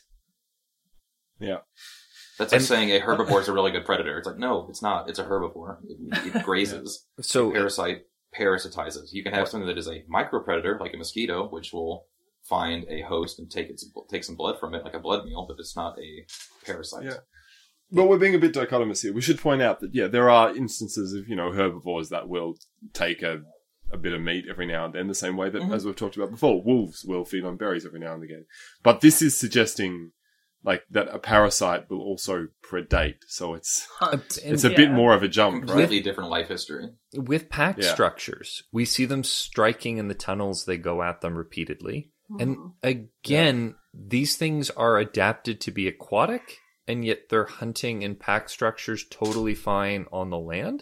Yeah. That's like saying a herbivore is a really good predator. It's like, no, it's not. It's a herbivore. It grazes. So a parasite parasitizes. You can have something that is a micropredator, like a mosquito, which will find a host and take some blood from it, like a blood meal, but it's not a parasite. Yeah. But we're being a bit dichotomous here. We should point out that, yeah, there are instances of, herbivores that will take a bit of meat every now and then, the same way that, as we've talked about before, wolves will feed on berries every now and again. But this is suggesting, that a parasite will also predate. So it's a bit more of a jump, Completely right? different life history. With pack structures, we see them striking in the tunnels. They go at them repeatedly. And again, these things are adapted to be aquatic, and yet they're hunting in pack structures totally fine on the land.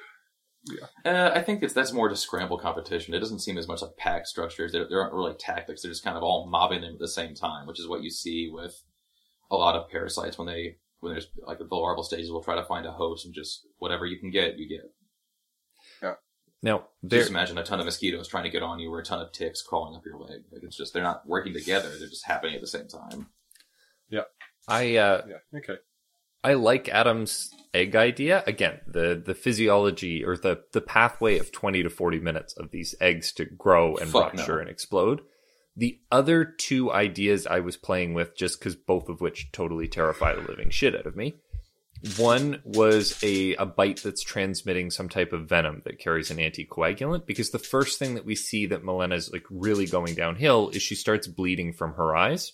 Yeah. I think that's more to scramble competition. It doesn't seem as much like pack structures. There aren't really tactics. They're just kind of all mobbing them at the same time, which is what you see with a lot of parasites when there's like the larval stages will try to find a host and just whatever you can get, you get. Yeah. Now, just imagine a ton of mosquitoes trying to get on you or a ton of ticks crawling up your leg. It's just, they're not working together. They're just happening at the same time. Yeah. Okay. I like Adam's egg idea. Again, the physiology or the pathway of 20 to 40 minutes of these eggs to grow and rupture and explode. The other two ideas I was playing with, just because both of which totally terrify the living shit out of me. One was a bite that's transmitting some type of venom that carries an anticoagulant, because the first thing that we see that Milena's really going downhill is she starts bleeding from her eyes.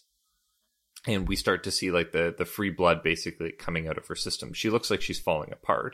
And we start to see the free blood basically coming out of her system. She looks like she's falling apart.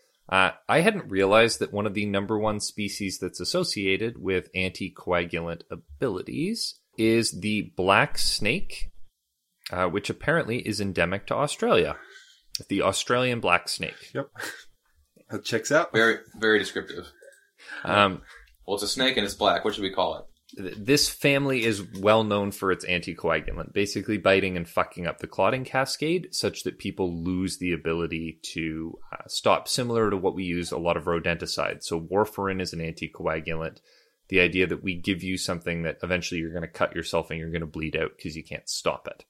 I hadn't realized that one of the number one species that's associated with anticoagulant abilities is the black snake, which apparently is endemic to Australia. The Australian black snake. Yep. That checks out. Very, very descriptive. Well, it's a snake and it's black. What should we call it? This family is well known for its anticoagulant, basically biting and fucking up the clotting cascade such that people lose the ability to stop, similar to what we use a lot of rodenticides. So warfarin is an anticoagulant. The idea that we give you something that eventually you're going to cut yourself and you're going to bleed out because you can't stop it.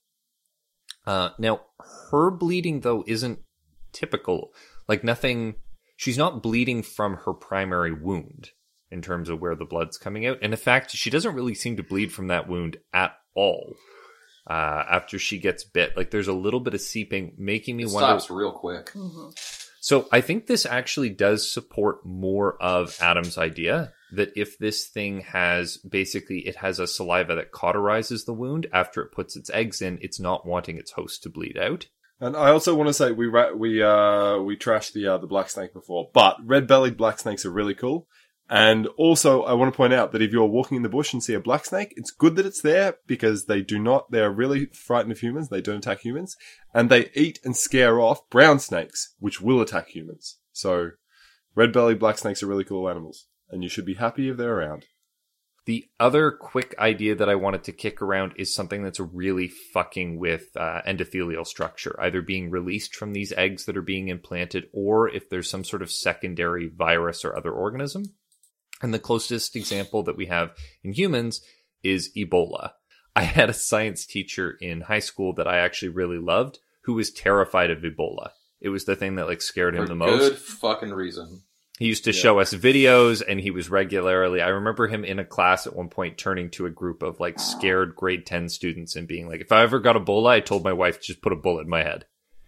Now, her bleeding, though, isn't typical. She's not bleeding from her primary wound in terms of where the blood's coming out. And in fact, she doesn't really seem to bleed from that wound at all after she gets bit. There's a little bit of seeping, making me wonder... Stops real quick. Mm-hmm. So I think this actually does support more of Adam's idea that if this thing has a saliva that cauterizes the wound after it puts its eggs in, it's not wanting its host to bleed out. And I also want to say we trashed the black snake before, but red-bellied black snakes are really cool. And also, I want to point out that if you're walking in the bush and see a black snake, it's good that it's there because they're really frightened of humans. They don't attack humans. And they eat and scare off brown snakes, which will attack humans. So, red-bellied black snakes are really cool animals. And you should be happy if they're around. The other quick idea that I wanted to kick around is something that's really fucking with endothelial structure, either being released from these eggs that are being implanted, or if there's some sort of secondary virus or other organism. And the closest example that we have in humans is Ebola. I had a science teacher in high school that I actually really loved who was terrified of Ebola. It was the thing that like scared him the most. Good fucking reason. He used to show us videos, and he was regularly... I remember him in a class at one point turning to a group of like scared grade 10 students and being like, if I ever got Ebola, I told my wife to just put a bullet in my head.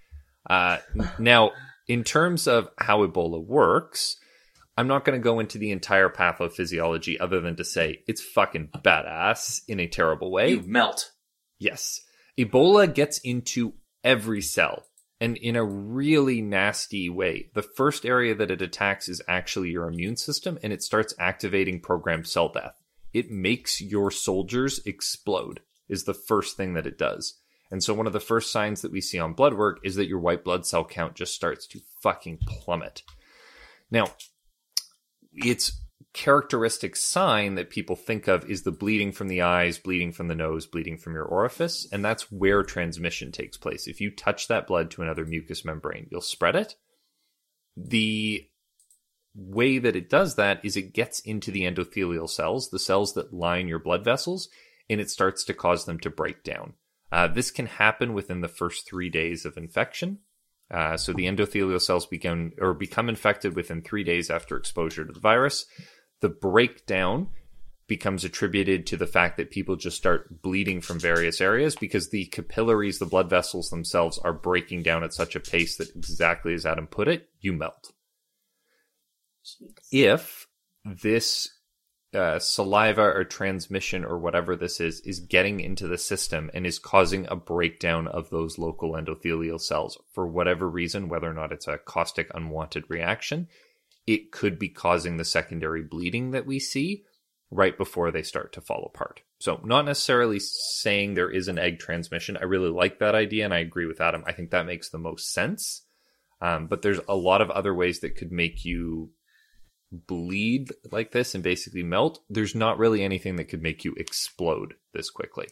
Now, in terms of how Ebola works, I'm not going to go into the entire pathophysiology other than to say it's fucking badass in a terrible way. You melt. Yes. Ebola gets into every cell. And in a really nasty way. The first area that it attacks is actually your immune system, and it starts activating programmed cell death. It makes your soldiers explode, is the first thing that it does. And so one of the first signs that we see on blood work is that your white blood cell count just starts to fucking plummet. Now, its characteristic sign that people think of is the bleeding from the eyes, bleeding from the nose, bleeding from your orifice, and that's where transmission takes place. If you touch that blood to another mucous membrane, you'll spread it. The way that it does that is it gets into the endothelial cells, the cells that line your blood vessels, and it starts to cause them to break down. This can happen within the first 3 days of infection. So the endothelial cells become infected within 3 days after exposure to the virus. The breakdown becomes attributed to the fact that people just start bleeding from various areas because the capillaries, the blood vessels themselves, are breaking down at such a pace that, exactly as Adam put it, you melt. Jeez. If this saliva or transmission or whatever this is getting into the system and is causing a breakdown of those local endothelial cells for whatever reason, whether or not it's a caustic unwanted reaction, it could be causing the secondary bleeding that we see right before they start to fall apart. So not necessarily saying there is an egg transmission. I really like that idea, and I agree with Adam. I think that makes the most sense. But there's a lot of other ways that could make you bleed like this and basically melt. There's not really anything that could make you explode this quickly.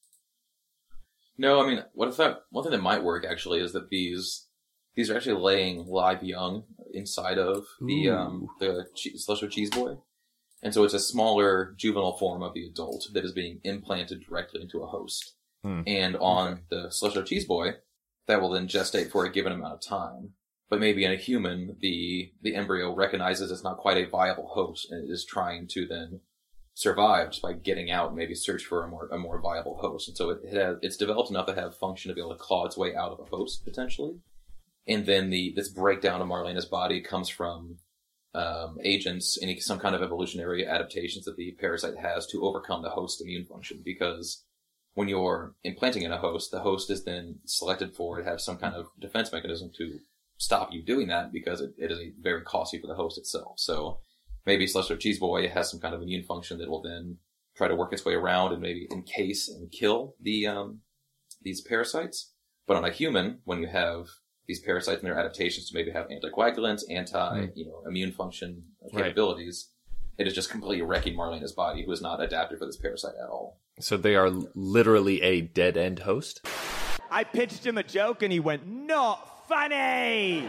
No, I mean, one thing that might work actually is that these are actually laying live young inside of the Slusher Cheese Boy. And so it's a smaller juvenile form of the adult that is being implanted directly into a host. And on the Slusher Cheese Boy, that will then gestate for a given amount of time. But maybe in a human, the embryo recognizes it's not quite a viable host and it is trying to then survive just by getting out and maybe search for a more viable host. And so it's developed enough to have function to be able to claw its way out of a host, potentially. And then this breakdown of Marlena's body comes from agents, some kind of evolutionary adaptations that the parasite has to overcome the host's immune function. Because when you're implanting in a host, the host is then selected for to have some kind of defense mechanism to stop you doing that because it is very costly for the host itself. So maybe Slusher Cheese Boy has some kind of immune function that will then try to work its way around and maybe encase and kill these parasites. But on a human, when you have these parasites and their adaptations to maybe have anticoagulants, immune function capabilities, it is just completely wrecking Marlena's body, who is not adapted for this parasite at all. So they are literally a dead-end host? I pitched him a joke and he went, "Not funny!"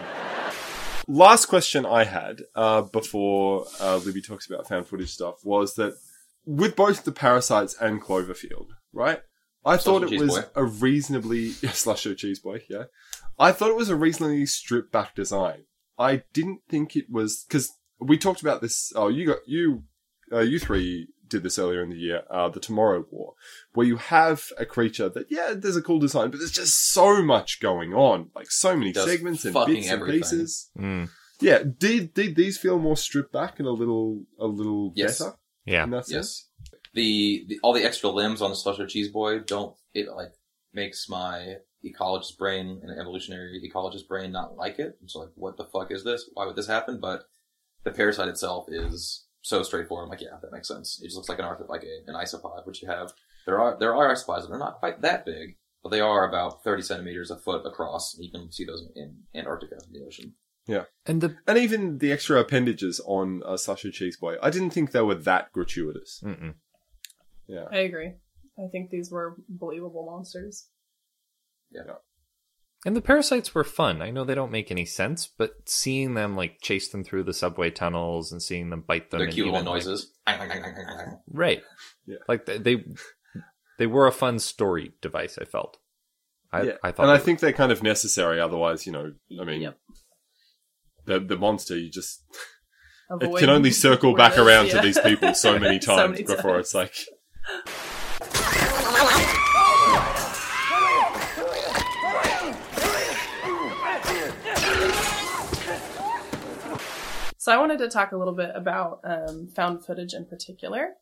Last question I had before Libby talks about found footage stuff was that with both the Parasites and Cloverfield, right? I thought it was a reasonably... Slusher Cheese Boy, yeah. I thought it was a reasonably stripped back design. I didn't think it was... Because we talked about this... Oh, you three did this earlier in the year, the Tomorrow War, where you have a creature that, yeah, there's a cool design, but there's just so much going on. Like, so many segments and bits and pieces. Yeah, did these feel more stripped back and a little better? Yeah. In that sense? Yes. All the extra limbs on the Slusher Cheese Boy makes my ecologist brain and evolutionary ecologist brain not like it. It's like, what the fuck is this? Why would this happen? But the parasite itself is so straightforward. I'm like, yeah, that makes sense. It just looks like an isopod, which you have. There are isopods that are not quite that big, but they are about 30 centimeters a foot across. You can see those in Antarctica in the ocean. Yeah. And even the extra appendages on Slusher Cheese Boy, I didn't think they were that gratuitous. Mm-mm. Yeah. I agree. I think these were believable monsters. Yeah. And the parasites were fun. I know they don't make any sense, but seeing them like chase them through the subway tunnels and seeing them bite them, Their and cute little even, like, noises. right? Yeah. Like they were a fun story device. I felt. I thought, and I think they're kind of necessary. Otherwise, I mean, the monster, you just it can only circle back around to these people so many times before it's like. So I wanted to talk a little bit about found footage in particular.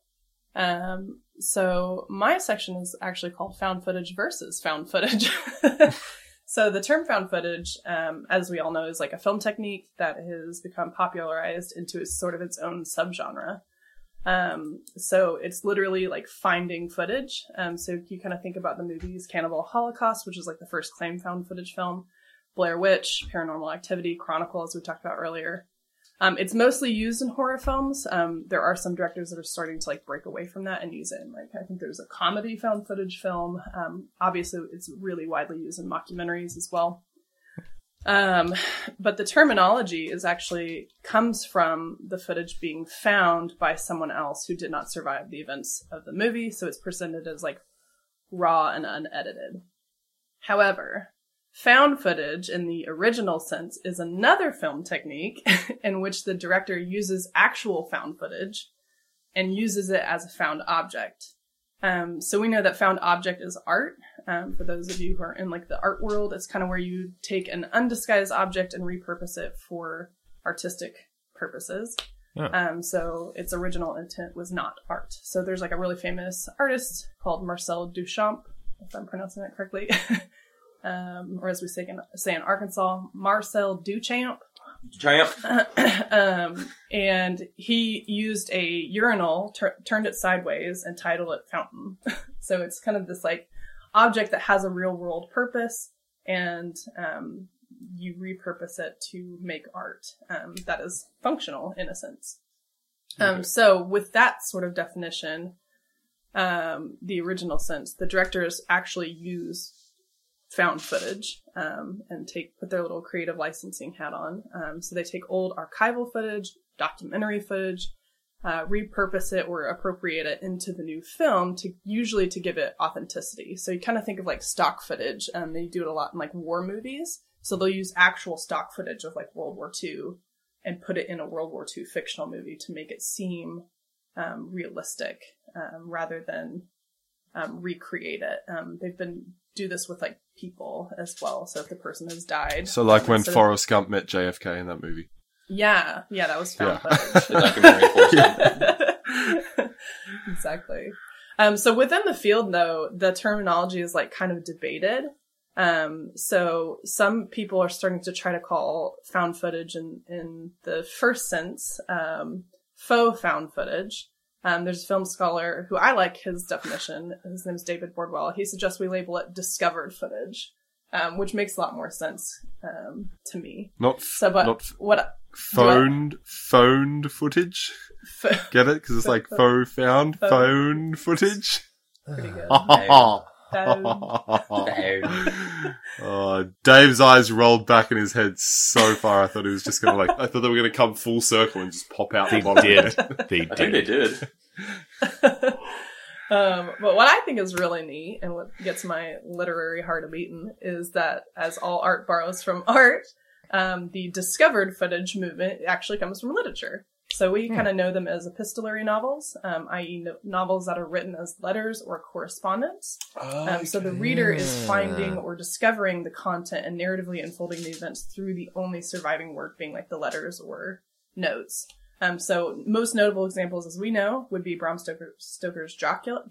So my section is actually called Found Footage versus Found Footage. So the term found footage, as we all know, is like a film technique that has become popularized into sort of its own subgenre. So it's literally like finding footage. So you kind of think about the movies Cannibal Holocaust, which is like the first claimed found footage film, Blair Witch, Paranormal Activity, Chronicle, as we talked about earlier. It's mostly used in horror films. There are some directors that are starting to like break away from that and use it in, like, I think there's a comedy found footage film. Obviously it's really widely used in mockumentaries as well. But the terminology is actually comes from the footage being found by someone else who did not survive the events of the movie. So it's presented as like raw and unedited. However, found footage in the original sense is another film technique in which the director uses actual found footage and uses it as a found object. So we know that found object is art. For those of you who are in like the art world, it's kind of where you take an undisguised object and repurpose it for artistic purposes. Yeah. So its original intent was not art. So there's like a really famous artist called Marcel Duchamp, if I'm pronouncing that correctly. Or as we say in Arkansas, Marcel Duchamp. And he used a urinal, turned it sideways, and titled it Fountain. So it's kind of this like object that has a real world purpose, and you repurpose it to make art that is functional in a sense. Okay. So with that sort of definition, the original sense, the directors actually use found footage and put their little creative licensing hat on. So they take old archival footage, documentary footage, repurpose it or appropriate it into the new film usually to give it authenticity. So you kind of think of like stock footage, and they do it a lot in like war movies. So they'll use actual stock footage of like World War II and put it in a World War II fictional movie to make it seem realistic rather than recreate it. They've do this with like people as well. So if the person has died. So like when Forrest Gump met JFK in that movie. Yeah, that was found footage. The documentary. Exactly. So within the field though, the terminology is like kind of debated. So some people are starting to try to call found footage in the first sense, faux found footage. There's a film scholar who I like his definition. His name is David Bordwell. He suggests we label it discovered footage, which makes a lot more sense to me. Phoned footage. Get it? Because it's like faux found footage. Pretty good. Dave's eyes rolled back in his head so far. I thought he was just gonna I thought they were gonna come full circle and just pop out. They did. They did. I think they did. But what I think is really neat and what gets my literary heart a beating is that as all art borrows from art, the discovered footage movement actually comes from literature. So we kind of know them as epistolary novels, i.e. novels that are written as letters or correspondence. So the reader is finding or discovering the content and narratively unfolding the events through the only surviving work being like the letters or notes. So most notable examples, as we know, would be Bram Stoker's Dracula.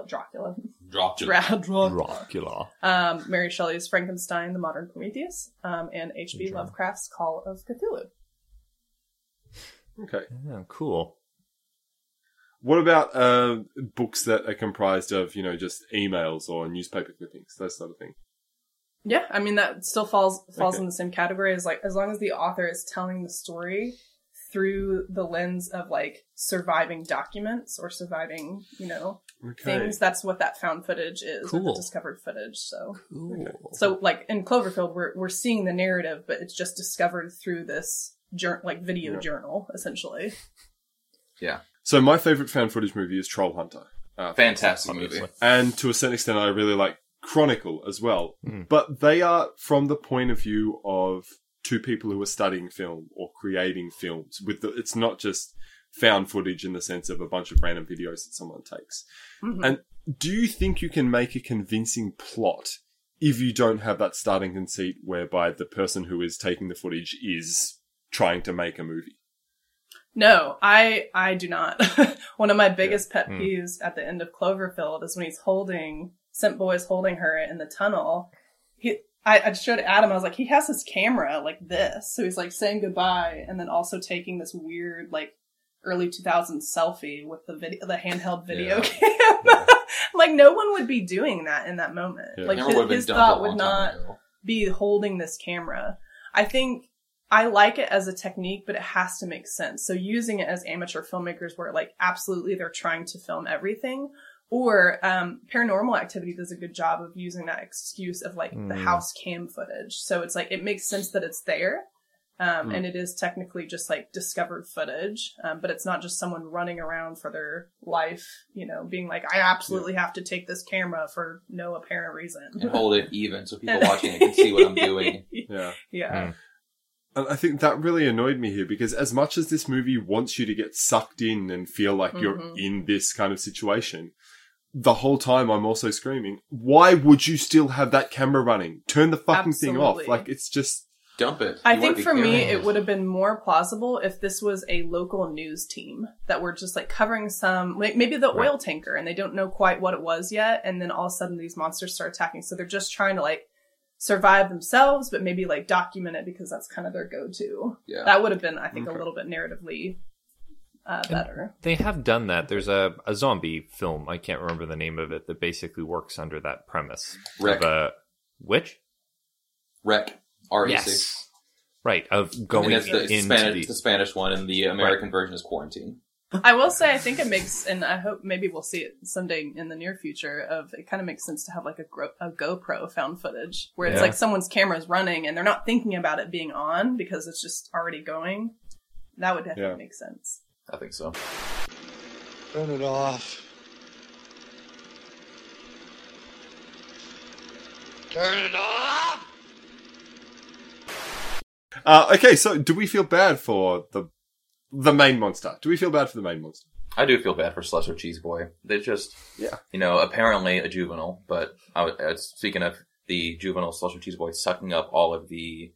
Mary Shelley's Frankenstein, The Modern Prometheus, and H.P. Lovecraft's Call of Cthulhu. Okay. Yeah, cool. What about books that are comprised of, just emails or newspaper clippings, that sort of thing? Yeah, I mean, that still falls in the same category as as long as the author is telling the story through the lens of surviving documents or surviving, things. That's what that found footage is, or the discovered footage. So, so like in Cloverfield, we're seeing the narrative, but it's just discovered through this video journal, essentially. Yeah. So my favorite found footage movie is Troll Hunter. Fantastic movie. And to a certain extent, I really like Chronicle as well. But they are from the point of view of two people who are studying film or creating films. It's not just found footage in the sense of a bunch of random videos that someone takes. And do you think you can make a convincing plot if you don't have that starting conceit whereby the person who is taking the footage is trying to make a movie? No, I do not. One of my biggest pet peeves at the end of Cloverfield is when Scent Boy's holding her in the tunnel. I showed Adam, I was like, he has his camera like this. So he's like saying goodbye and then also taking this weird like early 2000s selfie with the handheld video cam. Like no one would be doing that in that moment. Like his thought would not be holding this camera. I think I like it as a technique, but it has to make sense. So using it as amateur filmmakers where like absolutely they're trying to film everything, or Paranormal Activity does a good job of using that excuse of like the house cam footage. So it's like it makes sense that it's there. And it is technically just like discovered footage, but it's not just someone running around for their life, being like, I absolutely have to take this camera for no apparent reason. And hold it even so people watching it can see what I'm doing. Yeah. And I think that really annoyed me here because as much as this movie wants you to get sucked in and feel like you're in this kind of situation, the whole time I'm also screaming, why would you still have that camera running? Turn the fucking thing off. Like, it's just... Dump it. I think for me, it would have been more plausible if this was a local news team that were just like covering maybe the oil tanker and they don't know quite what it was yet. And then all of a sudden these monsters start attacking. So they're just trying to like survive themselves, but maybe like document it because that's kind of their go-to. Yeah. That would have been, I think, a little bit narratively better. They have done that. There's a zombie film, I can't remember the name of it, that basically works under that premise. Wreck. Which? Wreck. REC. Yes. Right, of going into the Spanish one, and the American version is Quarantine. I will say, I think it makes, and I hope maybe we'll see it someday in the near future, it kind of makes sense to have like a GoPro found footage, where it's like someone's camera's running, and they're not thinking about it being on, because it's just already going. That would definitely make sense. I think so. Turn it off. Turn it off! Okay, so do we feel bad for the main monster? Do we feel bad for the main monster? I do feel bad for Slusher Cheese Boy. They're just, apparently a juvenile, but speaking of the juvenile Slusher Cheese Boy sucking up all of the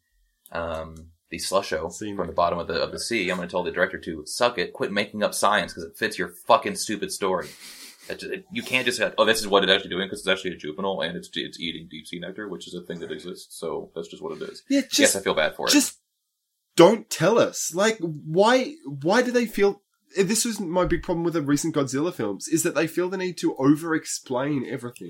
slusho from the bottom of the sea, I'm going to tell the director to suck it, quit making up science because it fits your fucking stupid story. You can't just say, this is what it's actually doing because it's actually a juvenile and it's eating deep sea nectar, which is a thing that exists. So that's just what it is. Yeah, yes, I feel bad for it. Just don't tell us. Like, why do they feel... This was my big problem with the recent Godzilla films, is that they feel the need to over-explain everything.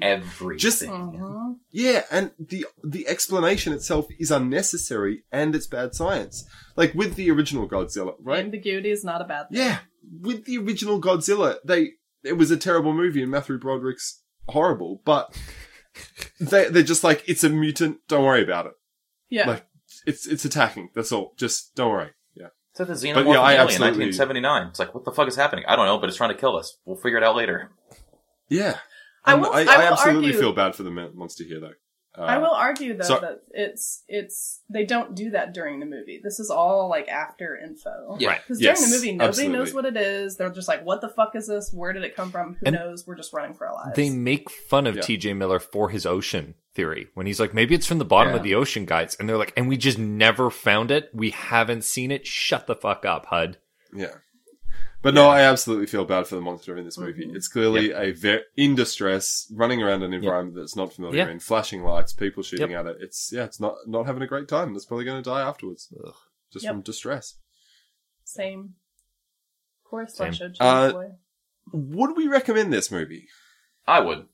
Yeah, and the explanation itself is unnecessary and it's bad science. Like, with the original Godzilla, right? Ambiguity is not a bad thing. Yeah, with the original Godzilla, it was a terrible movie and Matthew Broderick's horrible, but they're just like, it's a mutant, don't worry about it. Yeah. Like, it's attacking, that's all. Just don't worry. Yeah. It's like the Xenomorph alien in 1979. It's like, what the fuck is happening? I don't know, but it's trying to kill us. We'll figure it out later. Yeah. I will absolutely argue, feel bad for the monster here, though. I will argue, though, that it's they don't do that during the movie. This is all, like, after info. Yeah. Because during the movie, nobody knows what it is. They're just like, what the fuck is this? Where did it come from? Who knows? We're just running for our lives. They make fun of T.J. Miller for his ocean theory. When he's like, maybe it's from the bottom of the ocean, guys. And they're like, and we just never found it. We haven't seen it. Shut the fuck up, HUD. Yeah. But no, I absolutely feel bad for the monster in this movie. It's clearly in distress, running around an environment that's not familiar in, flashing lights, people shooting at it. It's not having a great time. It's probably going to die afterwards, just from distress. Same. Poor Slusher Cheese Boy. Would we recommend this movie? I would.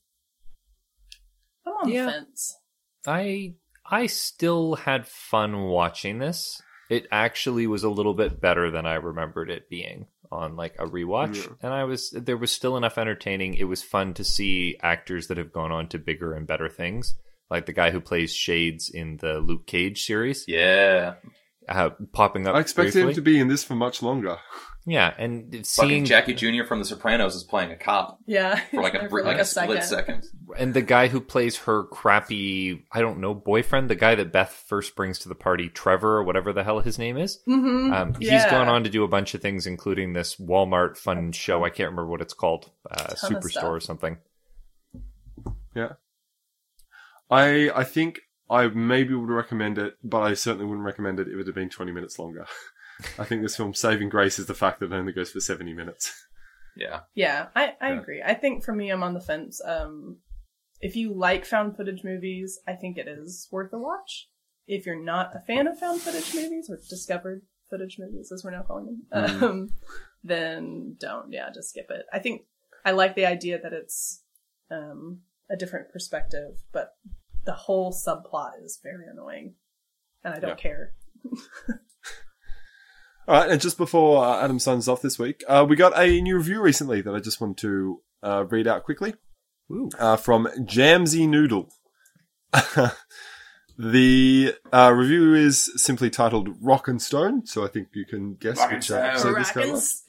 I'm on the fence. I still had fun watching this. It actually was a little bit better than I remembered it being. on like a rewatch, and there was still enough entertaining. It was fun to see actors that have gone on to bigger and better things, like the guy who plays Shades in the Luke Cage series. Yeah. Popping up. I expected briefly. him to be in this for much longer. Yeah, and Fucking seeing Jackie Jr. from The Sopranos is playing a cop. Yeah. For like a split second. And the guy who plays her crappy, I don't know, boyfriend, the guy that Beth first brings to the party, Trevor, or whatever the hell his name is. Mm-hmm. He's gone on to do a bunch of things, including this Walmart fun show. I can't remember what it's called. Superstore or something. Yeah. I think I maybe would recommend it, but I certainly wouldn't recommend it if it had been 20 minutes longer. I think this film's saving grace is the fact that it only goes for 70 minutes. Yeah. Yeah, I agree. I think for me, I'm on the fence. If you like found footage movies, I think it is worth a watch. If you're not a fan of found footage movies, or discovered footage movies, as we're now calling them, then don't. Yeah, just skip it. I think I like the idea that it's a different perspective, but the whole subplot is very annoying, and I don't care. All right, and just before Adam signs off this week, we got a new review recently that I just want to read out quickly. From Jamsy Noodle. The review is simply titled Rock and Stone, so I think you can guess which episode this comes.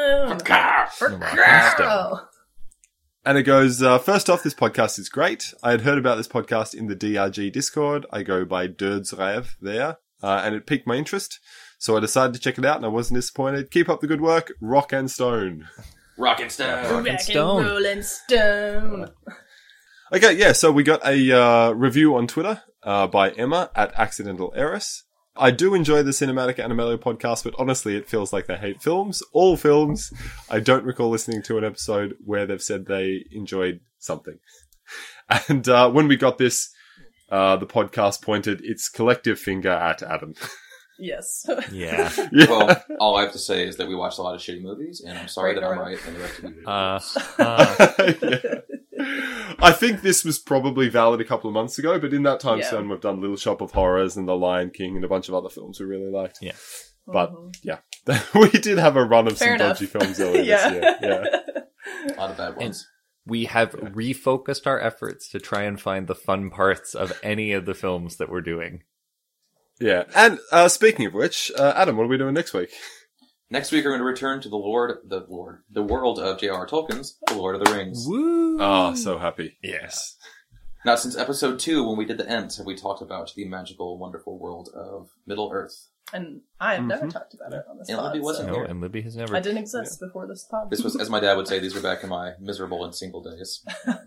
And it goes, first off, this podcast is great. I had heard about this podcast in the DRG Discord. I go by Dirdsrev there, and it piqued my interest. So I decided to check it out, and I wasn't disappointed. Keep up the good work. Rock and Stone. Rock and Stone. Rock and Stone. Rolling Stone. Okay, yeah, so we got a review on Twitter by Emma at Accidental Heiress. I do enjoy the Cinematic Animalia podcast, but honestly, it feels like they hate films. All films. I don't recall listening to an episode where they've said they enjoyed something. And when we got this, the podcast pointed its collective finger at Adam. Yes. Yeah. Well, all I have to say is that we watched a lot of shitty movies, and I'm sorry that I'm right and the rest of you Yeah. I think this was probably valid a couple of months ago, but in that time span, we've done Little Shop of Horrors and The Lion King and a bunch of other films we really liked. Yeah. But, yeah. We did have a run of Fair some enough. dodgy films earlier this year. Yeah. A lot of bad ones. We have refocused our efforts to try and find the fun parts of any of the films that we're doing. Yeah. And speaking of which, Adam, what are we doing next week? Next week, we're going to return to the world of J.R.R. Tolkien's The Lord of the Rings. Woo! Oh, so happy. Yes. Now, since episode 2, when we did the Ents, have we talked about the magical, wonderful world of Middle-earth? And I have never talked about it on this And pod. Libby wasn't No, here. and Libby has never. I didn't exist before this pod. This was, as my dad would say, these were back in my miserable and single days.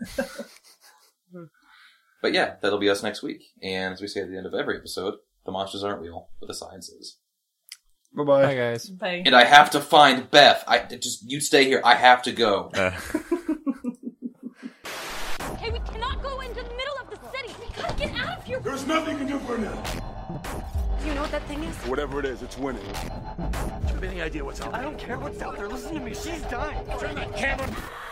But yeah, that'll be us next week. And as we say at the end of every episode, the monsters aren't real, but the science is. Bye-bye. Bye, guys. Bye. And I have to find Beth. You stay here. I have to go. Hey, we cannot go into the middle of the city. We gotta get out of here. There's nothing you can do for now. Do you know what that thing is? Whatever it is, it's winning. Do you have any idea what's out there? I don't care what's out there. Listen to me. She's dying. Turn that camera.